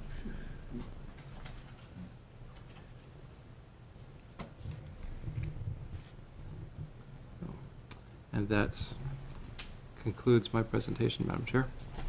And that concludes my presentation, Madam Chair.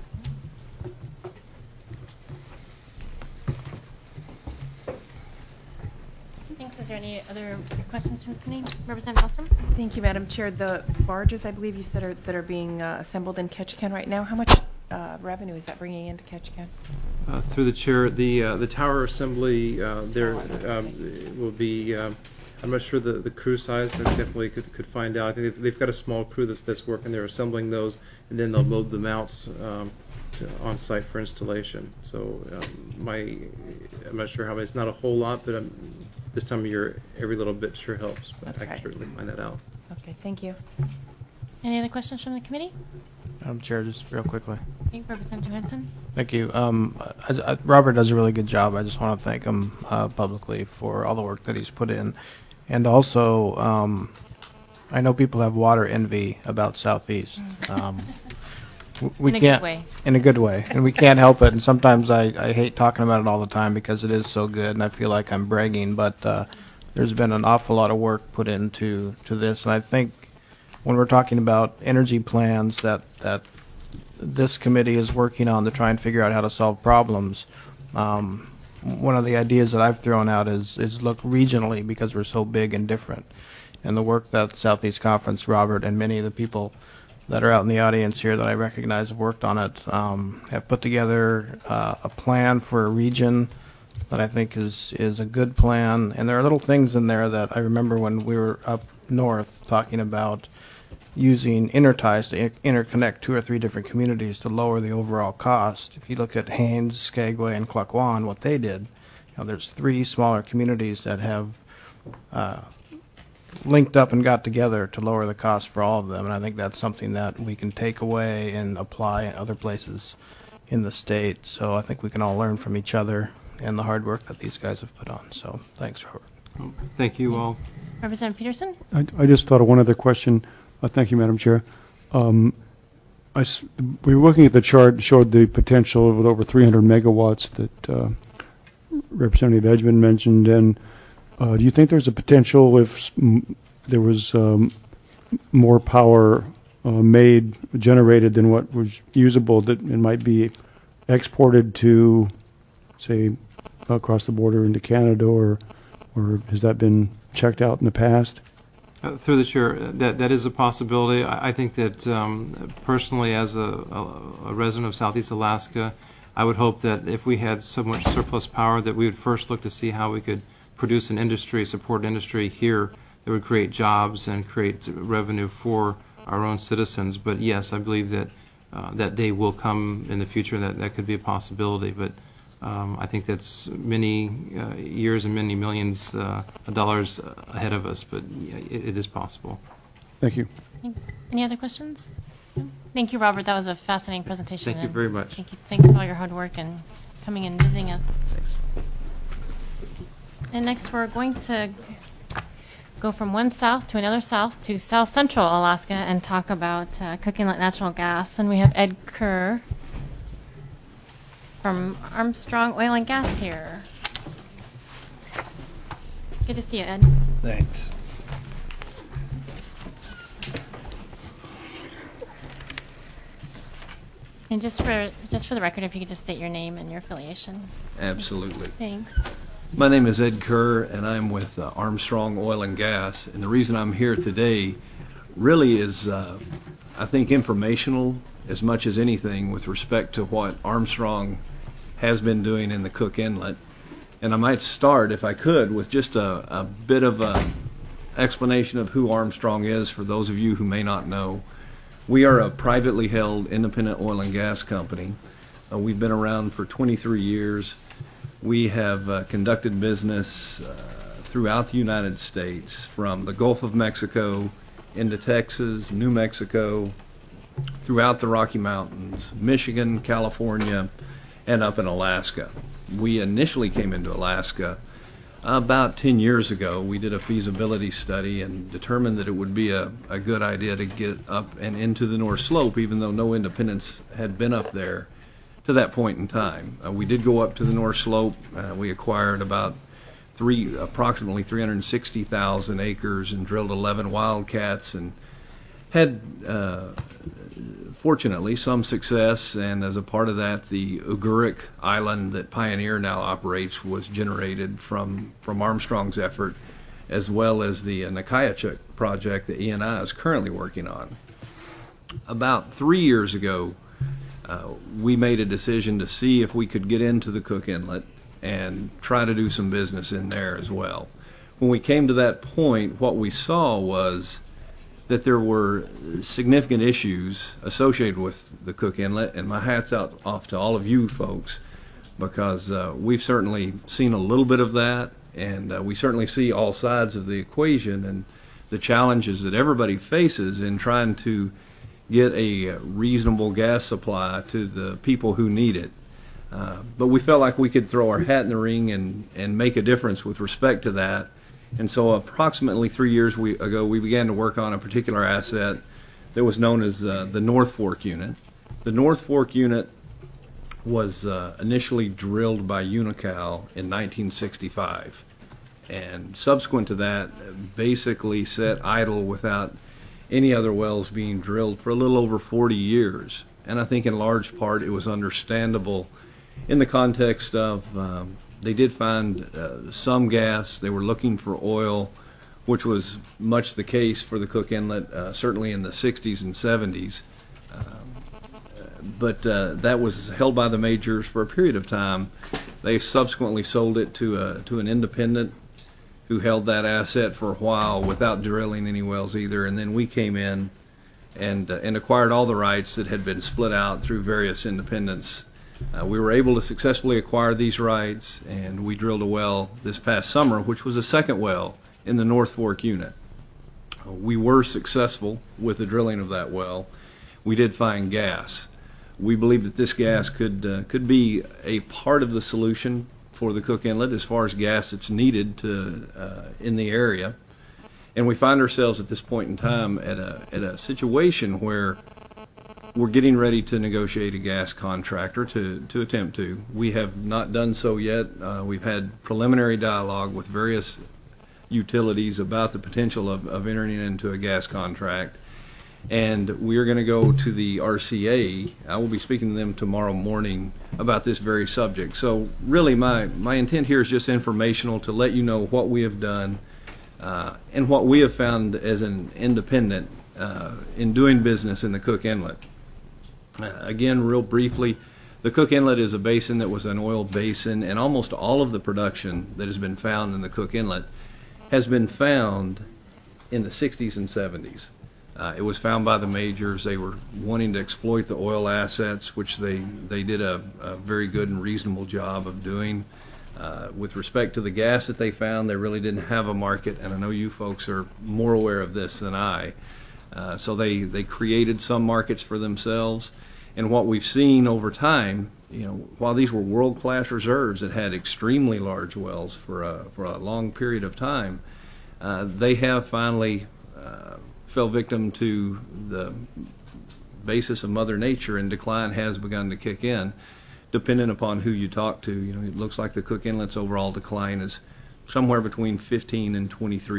Thanks. Is there any other questions from the committee? Representative Ostrom? Thank you, Madam Chair. The barges, I believe you said, that are being assembled in Ketchikan right now, how much revenue is that bringing into Ketchikan? Through the chair, the tower assembly there will be. I'm not sure the crew size. I definitely could find out. I think they've got a small crew that's working there assembling those, and then they'll load them out on site for installation. So I'm not sure how many. It's not a whole lot, but this time of year, every little bit sure helps. But That's I can right. certainly find that out. Okay, thank you. Any other questions from the committee? Madam Chair, just real quickly. Okay, Representative Johansson? Thank you. Robert does a really good job. I just want to thank him publicly for all the work that he's put in. And also, I know people have water envy about Southeast. We In a good can't, way. in a good way, and we can't help it. And sometimes I hate talking about it all the time because it is so good, and I feel like I'm bragging. But there's been an awful lot of work put into this, and I think when we're talking about energy plans that this committee is working on to try and figure out how to solve problems. One of the ideas that I've thrown out is look regionally because we're so big and different. And the work that Southeast Conference, Robert, and many of the people that are out in the audience here that I recognize have worked on it, have put together a plan for a region that I think is a good plan. And there are little things in there that I remember when we were up north talking about using interties to interconnect 2 or 3 different communities to lower the overall cost. If you look at Haines, Skagway, and Klukwan, what they did, there's 3 smaller communities that have linked up and got together to lower the cost for all of them, and I think that's something that we can take away and apply in other places in the state. So I think we can all learn from each other and the hard work that these guys have put on. So thanks, Robert. Thank you all. Representative Peterson? I just thought of one other question. Thank you, Madam Chair. We were looking at the chart that showed the potential of over 300 megawatts that Representative Edgman mentioned. And do you think there's a potential if there was more power generated than what was usable, that it might be exported to, say, across the border into Canada, or has that been checked out in the past? Through the chair, that is a possibility. I think that personally, as a resident of Southeast Alaska, I would hope that if we had so much surplus power that we would first look to see how we could produce an industry, support industry here that would create jobs and create revenue for our own citizens. But yes, I believe that that day will come in the future, and that could be a possibility. But I think that's many years and many millions of dollars ahead of us, but it is possible. Thank you. Any other questions? No? Thank you, Robert. That was a fascinating presentation. Thank you very much. Thank you for all your hard work and coming and visiting us. Thanks. And next, we're going to go from one south to another south to South Central Alaska and talk about cooking like natural gas. And we have Ed Kerr from Armstrong Oil and Gas here. Good to see you, Ed. Thanks. And just for the record, if you could just state your name and your affiliation. Absolutely. Thanks. My name is Ed Kerr, and I'm with Armstrong Oil and Gas. And the reason I'm here today really is, I think, informational as much as anything with respect to what Armstrong has been doing in the Cook Inlet. And I might start, if I could, with just a bit of an explanation of who Armstrong is for those of you who may not know. We are a privately held independent oil and gas company. We've been around for 23 years. We have conducted business throughout the United States, from the Gulf of Mexico into Texas, New Mexico, throughout the Rocky Mountains, Michigan, California, and up in Alaska. We initially came into Alaska about 10 years ago. We did a feasibility study and determined that it would be a good idea to get up and into the North Slope, even though no independents had been up there to that point in time. We did go up to the North Slope. We acquired about approximately 360,000 acres and drilled 11 wildcats and had, fortunately, some success. And as a part of that, the Uguric Island that Pioneer now operates was generated from Armstrong's effort, as well as the Nakayachuck project that ENI is currently working on. About 3 years ago, we made a decision to see if we could get into the Cook Inlet and try to do some business in there as well. When we came to that point, what we saw was that there were significant issues associated with the Cook Inlet, and my hat's off to all of you folks, because we've certainly seen a little bit of that, and we certainly see all sides of the equation and the challenges that everybody faces in trying to get a reasonable gas supply to the people who need it. But we felt like we could throw our hat in the ring and make a difference with respect to that. And so approximately 3 years ago, we began to work on a particular asset that was known as the North Fork Unit. The North Fork Unit was initially drilled by Unocal in 1965. And subsequent to that, basically sat idle without any other wells being drilled for a little over 40 years. And I think in large part it was understandable in the context of they did find some gas. They were looking for oil, which was much the case for the Cook Inlet, certainly in the 60s and 70s. But that was held by the majors for a period of time. They subsequently sold it to an independent who held that asset for a while without drilling any wells either. And then we came in and acquired all the rights that had been split out through various independents. We were able to successfully acquire these rights, and we drilled a well this past summer, which was a second well in the North Fork Unit. We were successful with the drilling of that well. We did find gas. We believe that this gas could be a part of the solution for the Cook Inlet as far as gas that's needed in the area. And we find ourselves at this point in time at a situation where we're getting ready to negotiate a gas contract, or to attempt to. We have not done so yet. We've had preliminary dialogue with various utilities about the potential of entering into a gas contract. And we are going to go to the RCA. I will be speaking to them tomorrow morning about this very subject. So really my intent here is just informational, to let you know what we have done and what we have found as an independent in doing business in the Cook Inlet. Again, real briefly, the Cook Inlet is a basin that was an oil basin, and almost all of the production that has been found in the Cook Inlet has been found in the 60s and 70s. It was found by the majors. They were wanting to exploit the oil assets, which they did a very good and reasonable job of doing. With respect to the gas that they found, they really didn't have a market, and I know you folks are more aware of this than I. So they created some markets for themselves. And what we've seen over time, while these were world-class reserves that had extremely large wells for a long period of time, they have finally fell victim to the basis of Mother Nature, and decline has begun to kick in, depending upon who you talk to. It looks like the Cook Inlet's overall decline is somewhere between 15 and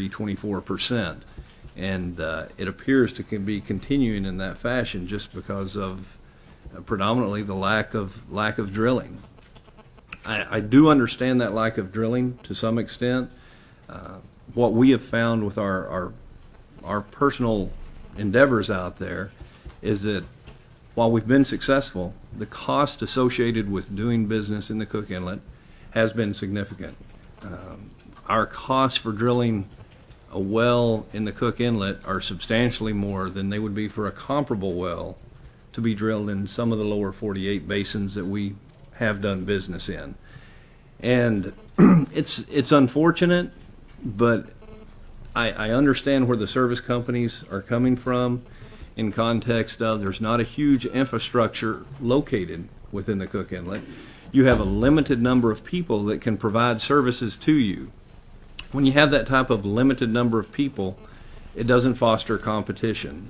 24%. And it appears to be continuing in that fashion just because of predominantly the lack of drilling. I do understand that lack of drilling to some extent. What we have found with our personal endeavors out there is that while we've been successful, the cost associated with doing business in the Cook Inlet has been significant. Our costs for drilling a well in the Cook Inlet are substantially more than they would be for a comparable well to be drilled in some of the lower 48 basins that we have done business in. And it's unfortunate, but I understand where the service companies are coming from in context of there's not a huge infrastructure located within the Cook Inlet. You have a limited number of people that can provide services to you. When you have that type of limited number of people, it doesn't foster competition.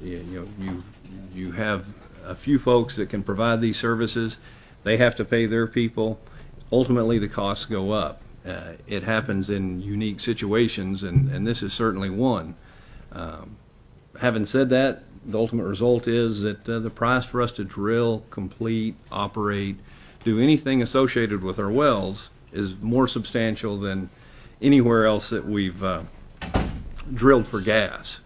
You have a few folks that can provide these services. They have to pay their people. Ultimately, the costs go up. It happens in unique situations, and this is certainly one. Having said that, the ultimate result is that the price for us to drill, complete, operate, do anything associated with our wells is more substantial than anywhere else that we've drilled for gas.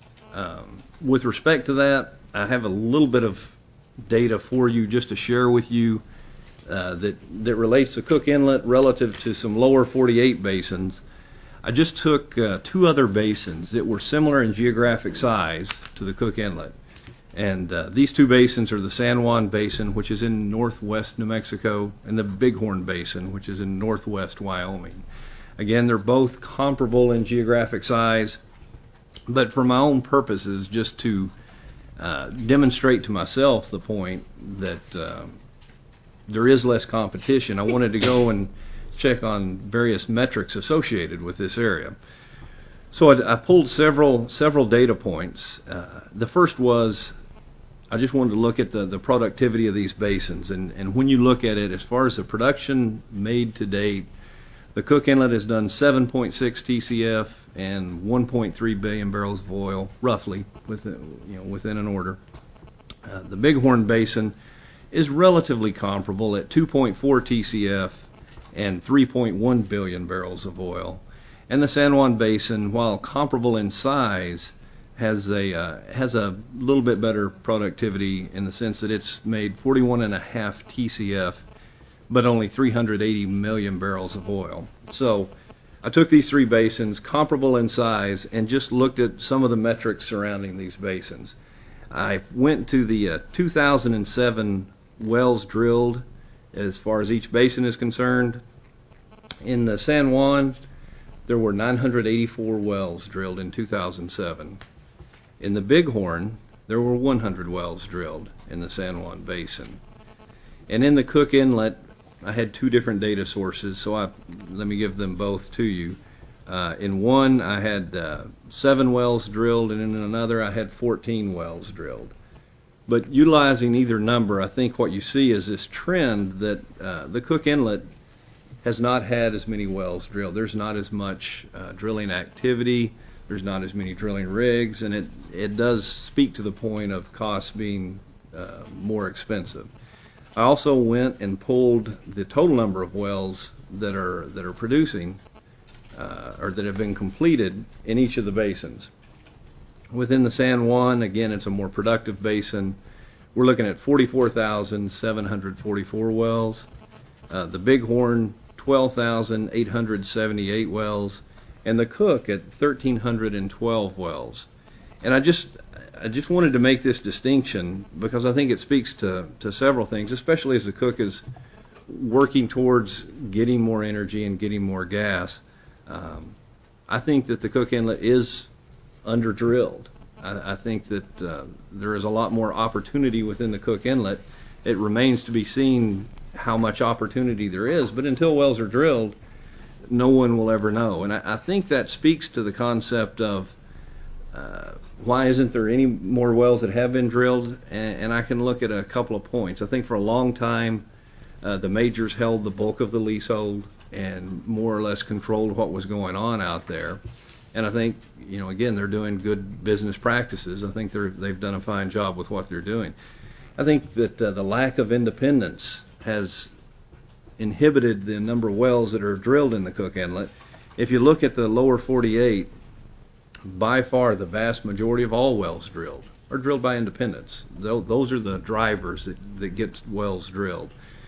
With respect to that, I have a little bit of data for you just to share with you that relates to Cook Inlet relative to some lower 48 basins. I just took two other basins that were similar in geographic size to the Cook Inlet. And these two basins are the San Juan Basin, which is in northwest New Mexico, and the Bighorn Basin, which is in northwest Wyoming. Again, they're both comparable in geographic size, but for my own purposes, just to demonstrate to myself the point that there is less competition, I wanted to go and check on various metrics associated with this area. So I pulled several data points. The first was I just wanted to look at the productivity of these basins, and when you look at it, as far as the production made to date, the Cook Inlet has done 7.6 TCF and 1.3 billion barrels of oil, roughly, within an order. The Bighorn Basin is relatively comparable at 2.4 TCF and 3.1 billion barrels of oil. And the San Juan Basin, while comparable in size, has a little bit better productivity in the sense that it's made 41.5 TCF, but only 380 million barrels of oil. So I took these three basins, comparable in size, and just looked at some of the metrics surrounding these basins. I went to the 2007 wells drilled as far as each basin is concerned. In the San Juan, there were 984 wells drilled in 2007. In the Bighorn, there were 100 wells drilled in the San Juan Basin. And in the Cook Inlet, I had two different data sources, so let me give them both to you. In one, I had 7 wells drilled, and in another, I had 14 wells drilled. But utilizing either number, I think what you see is this trend that the Cook Inlet has not had as many wells drilled. There's not as much drilling activity. There's not as many drilling rigs, and it does speak to the point of costs being more expensive. I also went and pulled the total number of wells that are producing or that have been completed in each of the basins. Within the San Juan, again, it's a more productive basin. We're looking at 44,744 wells. The Bighorn, 12,878 wells, and the Cook at 1,312 wells. And I just wanted to make this distinction because I think it speaks to several things, especially as the Cook is working towards getting more energy and getting more gas. I think that the Cook Inlet is under-drilled. I think that there is a lot more opportunity within the Cook Inlet. It remains to be seen how much opportunity there is, but until wells are drilled, no one will ever know. And I think that speaks to the concept of why isn't there any more wells that have been drilled, and I can look at a couple of points. I think for a long time, the majors held the bulk of the leasehold and more or less controlled what was going on out there. And I think, again, they're doing good business practices. I think they've done a fine job with what they're doing. I think that the lack of independence has inhibited the number of wells that are drilled in the Cook Inlet. If you look at the lower 48, by far the vast majority of all wells drilled are drilled by independents. Those are the drivers that get wells drilled.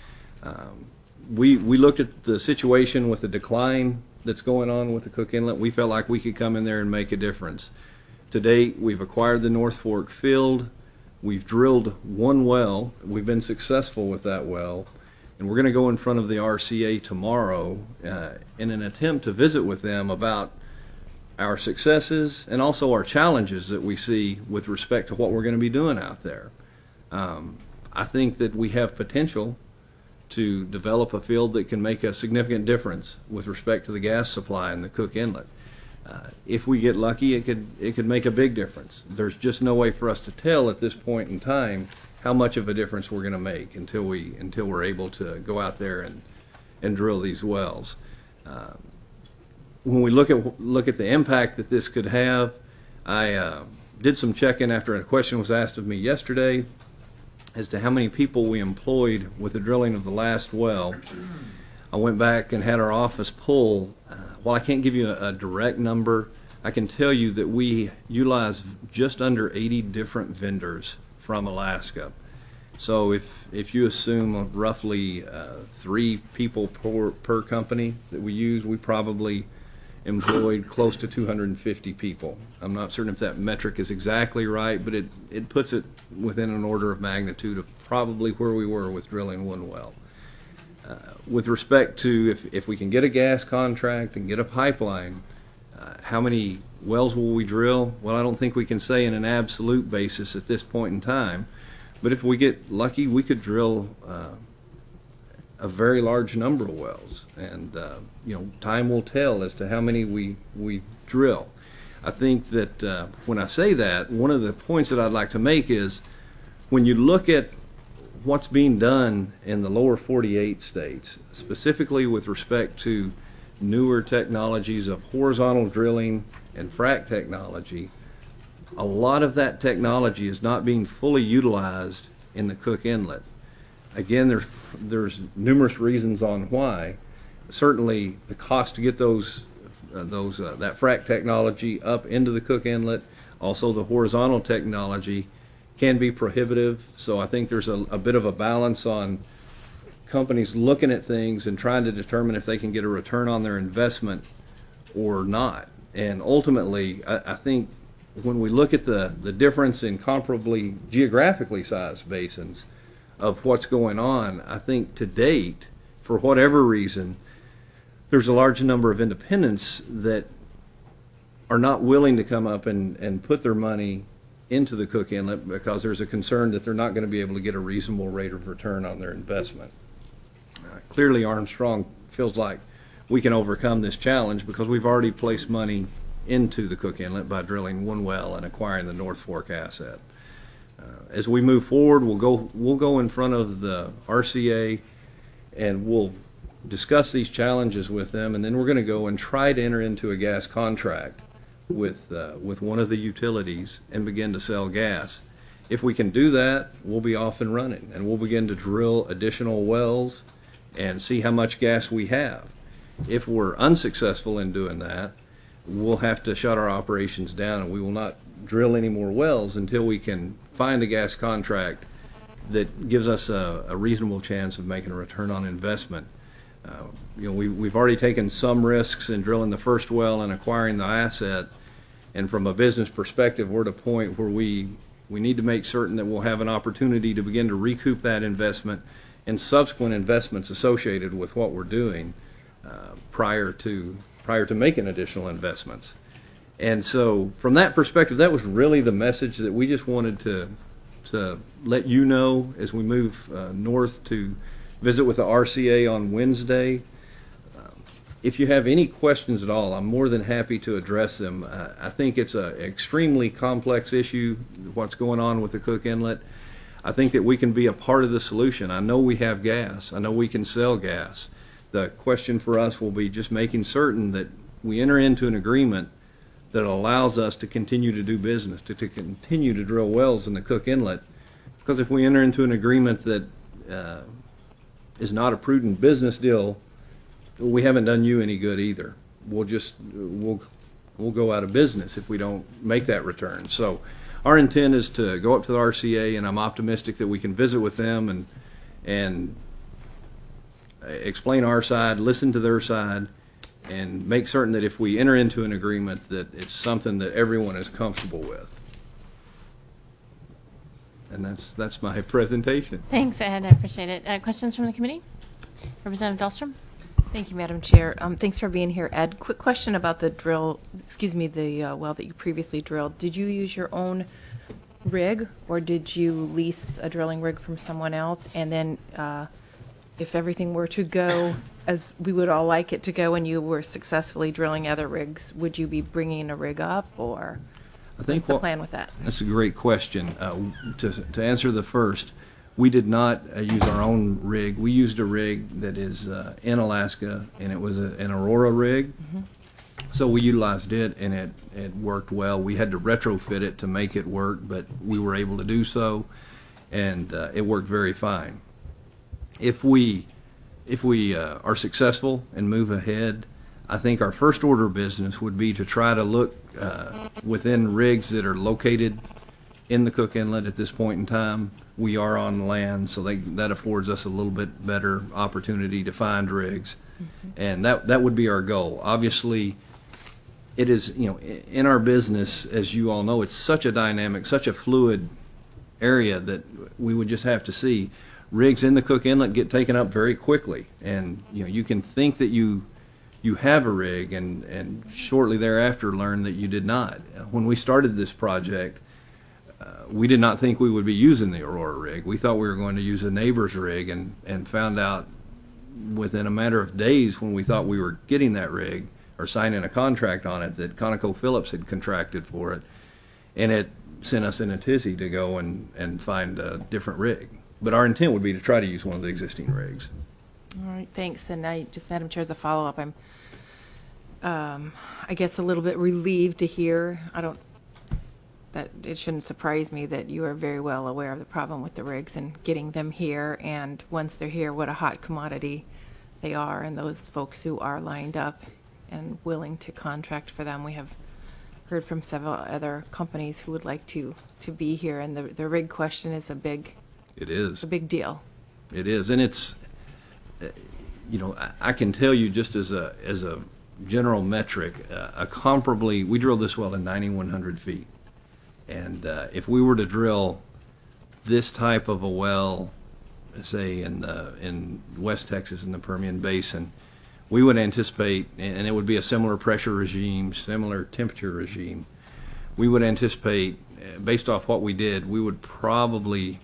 We looked at the situation with the decline that's going on with the Cook Inlet. We felt like we could come in there and make a difference. To date, we've acquired the North Fork field. We've drilled one well. We've been successful with that well. And we're going to go in front of the RCA tomorrow in an attempt to visit with them about our successes and also our challenges that we see with respect to what we're going to be doing out there. I think that we have potential to develop a field that can make a significant difference with respect to the gas supply in the Cook Inlet. If we get lucky, it could make a big difference. There's just no way for us to tell at this point in time how much of a difference we're going to make until we're able to go out there and drill these wells. When we look at the impact that this could have, I did some checking after a question was asked of me yesterday as to how many people we employed with the drilling of the last well. I went back and had our office pull. While I can't give you a direct number, I can tell you that we utilize just under 80 different vendors from Alaska. So if you assume roughly 3 people per company that we use, we probably employed close to 250 people. I'm not certain if that metric is exactly right, but it puts it within an order of magnitude of probably where we were with drilling one well. With respect to if we can get a gas contract and get a pipeline, how many wells will we drill? Well, I don't think we can say in an absolute basis at this point in time, but if we get lucky, we could drill a very large number of wells, and time will tell as to how many we drill. I think that when I say that, one of the points that I'd like to make is when you look at what's being done in the lower 48 states, specifically with respect to newer technologies of horizontal drilling and frac technology, a lot of that technology is not being fully utilized in the Cook Inlet. Again, there's numerous reasons on why. Certainly, the cost to get that frac technology up into the Cook Inlet, also the horizontal technology, can be prohibitive. So I think there's a bit of a balance on companies looking at things and trying to determine if they can get a return on their investment or not. And ultimately, I think when we look at the difference in comparably geographically sized basins of what's going on, I think to date, for whatever reason, there's a large number of independents that are not willing to come up and put their money into the Cook Inlet because there's a concern that they're not going to be able to get a reasonable rate of return on their investment. Clearly, Armstrong feels like we can overcome this challenge because we've already placed money into the Cook Inlet by drilling one well and acquiring the North Fork asset. As we move forward, we'll go in front of the RCA and we'll discuss these challenges with them, and then we're going to go and try to enter into a gas contract with one of the utilities and begin to sell gas. If we can do that, we'll be off and running, and we'll begin to drill additional wells and see how much gas we have. If we're unsuccessful in doing that, we'll have to shut our operations down, and we will not drill any more wells until we can find a gas contract that gives us a reasonable chance of making a return on investment. We've already taken some risks in drilling the first well and acquiring the asset, and from a business perspective, we're at a point where we need to make certain that we'll have an opportunity to begin to recoup that investment and subsequent investments associated with what we're doing prior to making additional investments. And so from that perspective, that was really the message that we just wanted to let you know as we move north to visit with the RCA on Wednesday. If you have any questions at all, I'm more than happy to address them. I think it's an extremely complex issue, what's going on with the Cook Inlet. I think that we can be a part of the solution. I know we have gas. I know we can sell gas. The question for us will be just making certain that we enter into an agreement that allows us to continue to do business, to continue to drill wells in the Cook Inlet. Because if we enter into an agreement that is not a prudent business deal, we haven't done you any good either. We'll go out of business if we don't make that return. So our intent is to go up to the RCA, and I'm optimistic that we can visit with them and explain our side, listen to their side, and make certain that if we enter into an agreement that it's something that everyone is comfortable with. And that's my presentation. Thanks, Ed. I appreciate it. Questions from the committee? Representative Dahlstrom? Thank you, Madam Chair. Thanks for being here, Ed. Quick question about the well that you previously drilled. Did you use your own rig, or did you lease a drilling rig from someone else? And then if everything were to go as we would all like it to go and you were successfully drilling other rigs, would you be bringing a rig up, or I think what's the plan with that? That's a great question. To answer the first, we did not use our own rig. We used a rig that is in Alaska, and it was an Aurora rig. Mm-hmm. So we utilized it, and it worked well. We had to retrofit it to make it work, but we were able to do so, and it worked very fine. If we are successful and move ahead, I think our first order of business would be to try to look within rigs that are located in the Cook Inlet at this point in time. We are on the land, so that affords us a little bit better opportunity to find rigs, and that would be our goal. Obviously, it is, in our business, as you all know, it's such a dynamic, such a fluid area that we would just have to see. Rigs in the Cook Inlet get taken up very quickly, and you can think that you have a rig, and shortly thereafter learn that you did not. When we started this project, we did not think we would be using the Aurora rig. We thought we were going to use a neighbor's rig, and found out within a matter of days, when we thought we were getting that rig or signing a contract on it, that ConocoPhillips had contracted for it, and it sent us in a tizzy to go and find a different rig. But our intent would be to try to use one of the existing rigs. All right, thanks. And Madam Chair, as a follow-up, I'm, I guess, a little bit relieved to hear. That it shouldn't surprise me that you are very well aware of the problem with the rigs and getting them here. And once they're here, what a hot commodity they are. And those folks who are lined up and willing to contract for them, we have heard from several other companies who would like to be here. And the rig question is a big deal. It is, and it's, I can tell you just as a general metric, we drilled this well at 9,100 feet, and if we were to drill this type of a well, say in West Texas in the Permian Basin, we would anticipate, and it would be a similar pressure regime, similar temperature regime. We would anticipate, based off what we did, we would probably.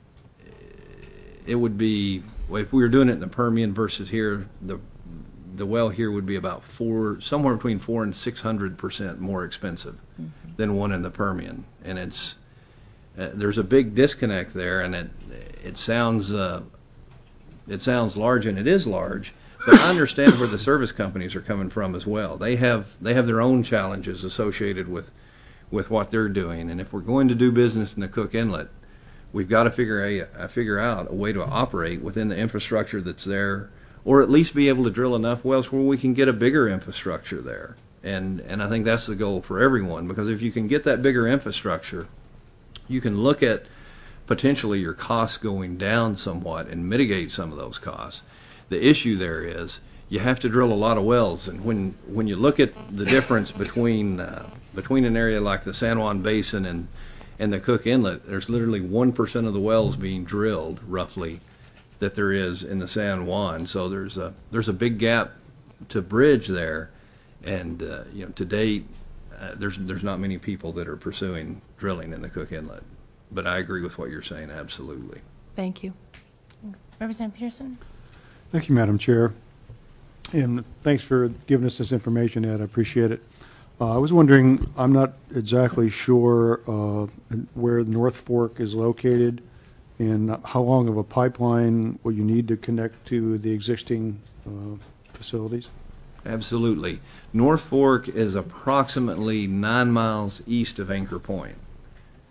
It would be, if we were doing it in the Permian versus here, the well here would be about somewhere between 400% and 600% more expensive than one in the Permian, and it's there's a big disconnect there, and it sounds large, and it is large, but I understand where the service companies are coming from as well. They have their own challenges associated with what they're doing, and if we're going to do business in the Cook Inlet, we've got to figure out a way to operate within the infrastructure that's there, or at least be able to drill enough wells where we can get a bigger infrastructure there. And I think that's the goal for everyone, because if you can get that bigger infrastructure, you can look at potentially your costs going down somewhat and mitigate some of those costs. The issue there is you have to drill a lot of wells, and when you look at the difference between an area like the San Juan Basin and the Cook Inlet, there's literally 1% of the wells being drilled, roughly, that there is in the San Juan. So there's a big gap to bridge there, and to date, there's not many people that are pursuing drilling in the Cook Inlet. But I agree with what you're saying, absolutely. Thank you. Thanks. Representative Peterson? Thank you, Madam Chair. And thanks for giving us this information, Ed. I appreciate it. I was wondering, I'm not exactly sure where North Fork is located and how long of a pipeline will you need to connect to the existing facilities? Absolutely. North Fork is approximately 9 miles east of Anchor Point,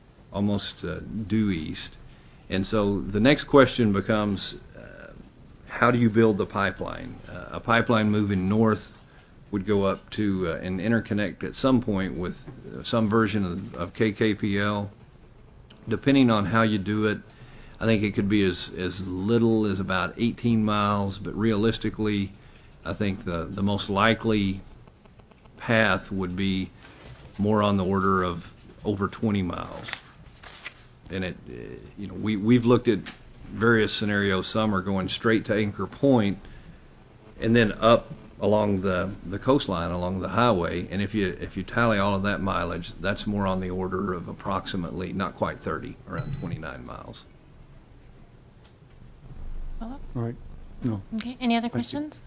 almost due east. And so the next question becomes, how do you build the pipeline? A pipeline moving north would go up to and interconnect at some point with some version of KKPL. Depending on how you do it, I think it could be as little as about 18 miles, but realistically, I think the most likely path would be more on the order of over 20 miles. And we've looked at various scenarios. Some are going straight to Anchor Point and then up along the coastline, along the highway. And if you tally all of that mileage, that's more on the order of approximately, not quite 30, around 29 miles. Philip? All right. No. Okay, any other questions?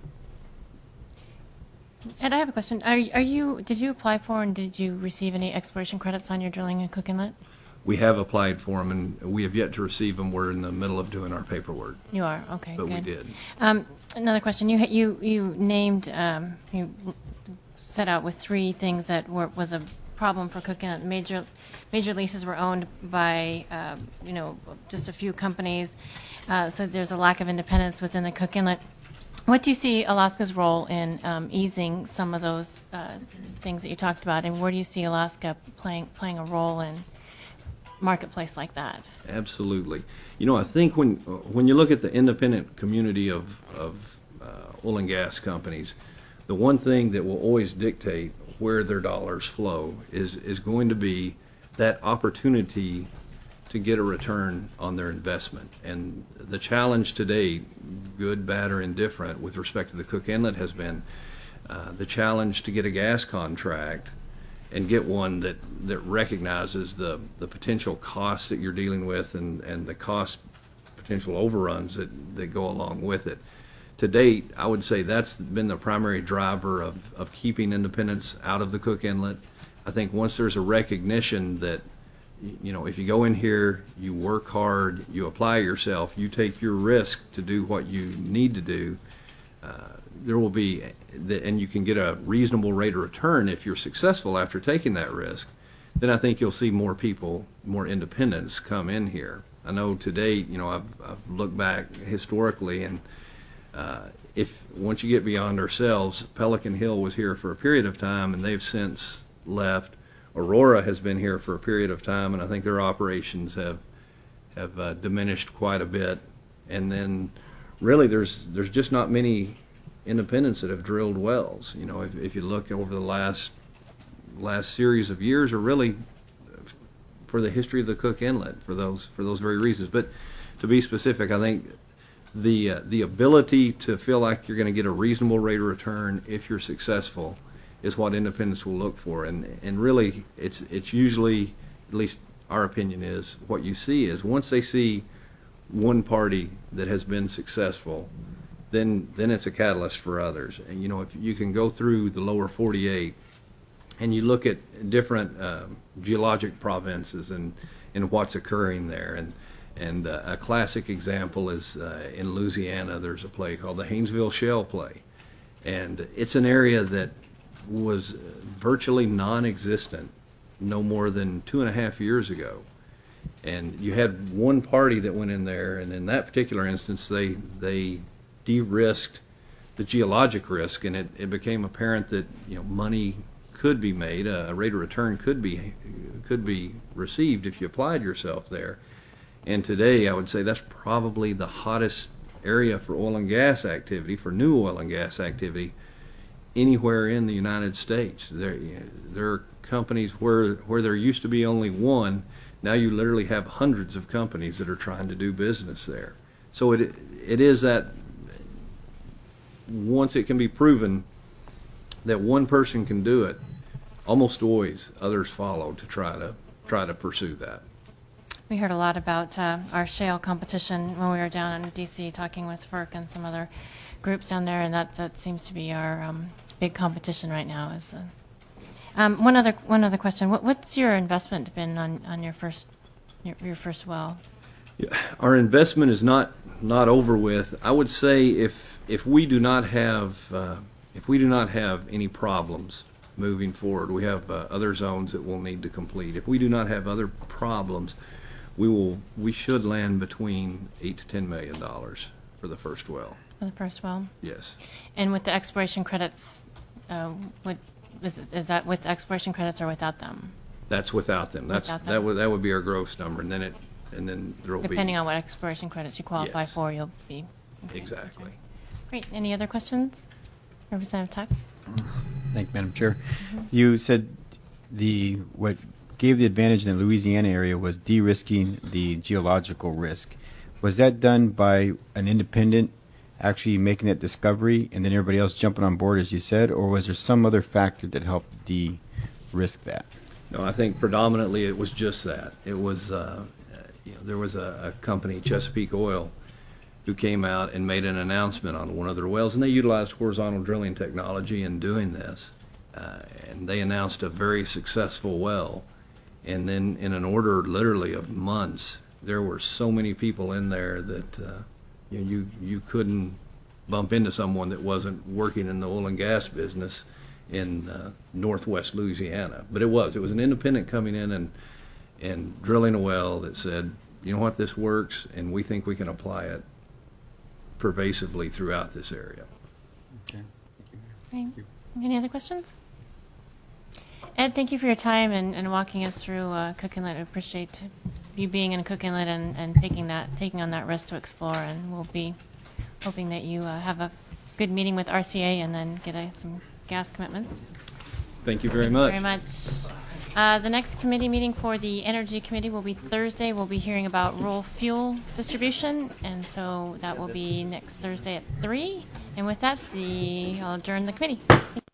Ed, I have a question. Did you apply for and did you receive any exploration credits on your drilling in Cook Inlet? We have applied for them, and we have yet to receive them. We're in the middle of doing our paperwork. You are? Okay, But good. we did. Another question. You named, you set out with 3 things that was a problem for Cook Inlet. Major leases were owned by, just a few companies, so there's a lack of independence within the Cook Inlet. What do you see Alaska's role in easing some of those things that you talked about, and where do you see Alaska playing a role in marketplace like that? Absolutely. I think when you look at the independent community of oil and gas companies, the one thing that will always dictate where their dollars flow is going to be that opportunity to get a return on their investment. And the challenge today, good, bad, or indifferent, with respect to the Cook Inlet has been the challenge to get a gas contract and get one that recognizes the potential costs that you're dealing with and the cost potential overruns that go along with it. To date, I would say that's been the primary driver of keeping independents out of the Cook Inlet. I think once there's a recognition that, if you go in here, you work hard, you apply yourself, you take your risk to do what you need to do, there will be, and you can get a reasonable rate of return if you're successful after taking that risk, then I think you'll see more people, more independents come in here. I know to date, I've looked back historically, and if once you get beyond ourselves, Pelican Hill was here for a period of time, and they've since left. Aurora has been here for a period of time, and I think their operations have diminished quite a bit. And then, really, there's just not many independents that have drilled wells. If you look over the last series of years, or really for the history of the Cook Inlet, for those very reasons. But to be specific, I think the ability to feel like you're going to get a reasonable rate of return if you're successful is what independents will look for. And really, it's usually, at least our opinion is, what you see is once they see one party that has been successful, then it's a catalyst for others. And if you can go through the lower 48 and you look at different geologic provinces and what's occurring there, and a classic example is in Louisiana, there's a play called the Haynesville Shale Play, and it's an area that was virtually non-existent no more than 2.5 years ago. And you had one party that went in there, and in that particular instance, they de-risked the geologic risk, and it became apparent that money could be made, a rate of return could be received if you applied yourself there. And today, I would say that's probably the hottest area for oil and gas activity, for new oil and gas activity, anywhere in the United States. There are companies where there used to be only one. Now you literally have hundreds of companies that are trying to do business there. So it is that once it can be proven that one person can do it, almost always others follow to try to pursue that. We heard a lot about our shale competition when we were down in D.C. talking with FERC and some other groups down there, and that seems to be our big competition right now. One other question: what's your investment been on your first well? Yeah, our investment is not over with. I would say if we do not have any problems moving forward, we have other zones that we'll need to complete. If we do not have other problems, we should land between $8 to $10 million for the first well. For the first well? Yes. And with the exploration credits, is that with exploration credits or without them? That's without them. Without them. That would be our gross number, and then there'll be. Depending on what exploration credits you qualify Yes. for, you'll be. Okay. Exactly. Great. Any other questions? Representative Tuck? Thank you, Madam Chair. You said what gave the advantage in the Louisiana area was de-risking the geological risk. Was that done by an independent actually making that discovery and then everybody else jumping on board, as you said, or was there some other factor that helped de-risk that? No, I think predominantly it was just that. It was, there was a company, Chesapeake Oil, who came out and made an announcement on one of their wells, and they utilized horizontal drilling technology in doing this. And they announced a very successful well. And then in an order literally of months, there were so many people in there that you couldn't bump into someone that wasn't working in the oil and gas business in northwest Louisiana. But it was an independent coming in and drilling a well that said, you know what, this works, and we think we can apply it pervasively throughout this area. Okay. Okay. Any other questions? Ed, thank you for your time and walking us through Cook Inlet. I appreciate you being in Cook Inlet and taking on that risk to explore. And we'll be hoping that you have a good meeting with RCA and then get some gas commitments. Thank you very Thank much. you very much. The next committee meeting for the Energy Committee will be Thursday. We'll be hearing about rural fuel distribution, and so that will be next Thursday at 3. And with that, I'll adjourn the committee.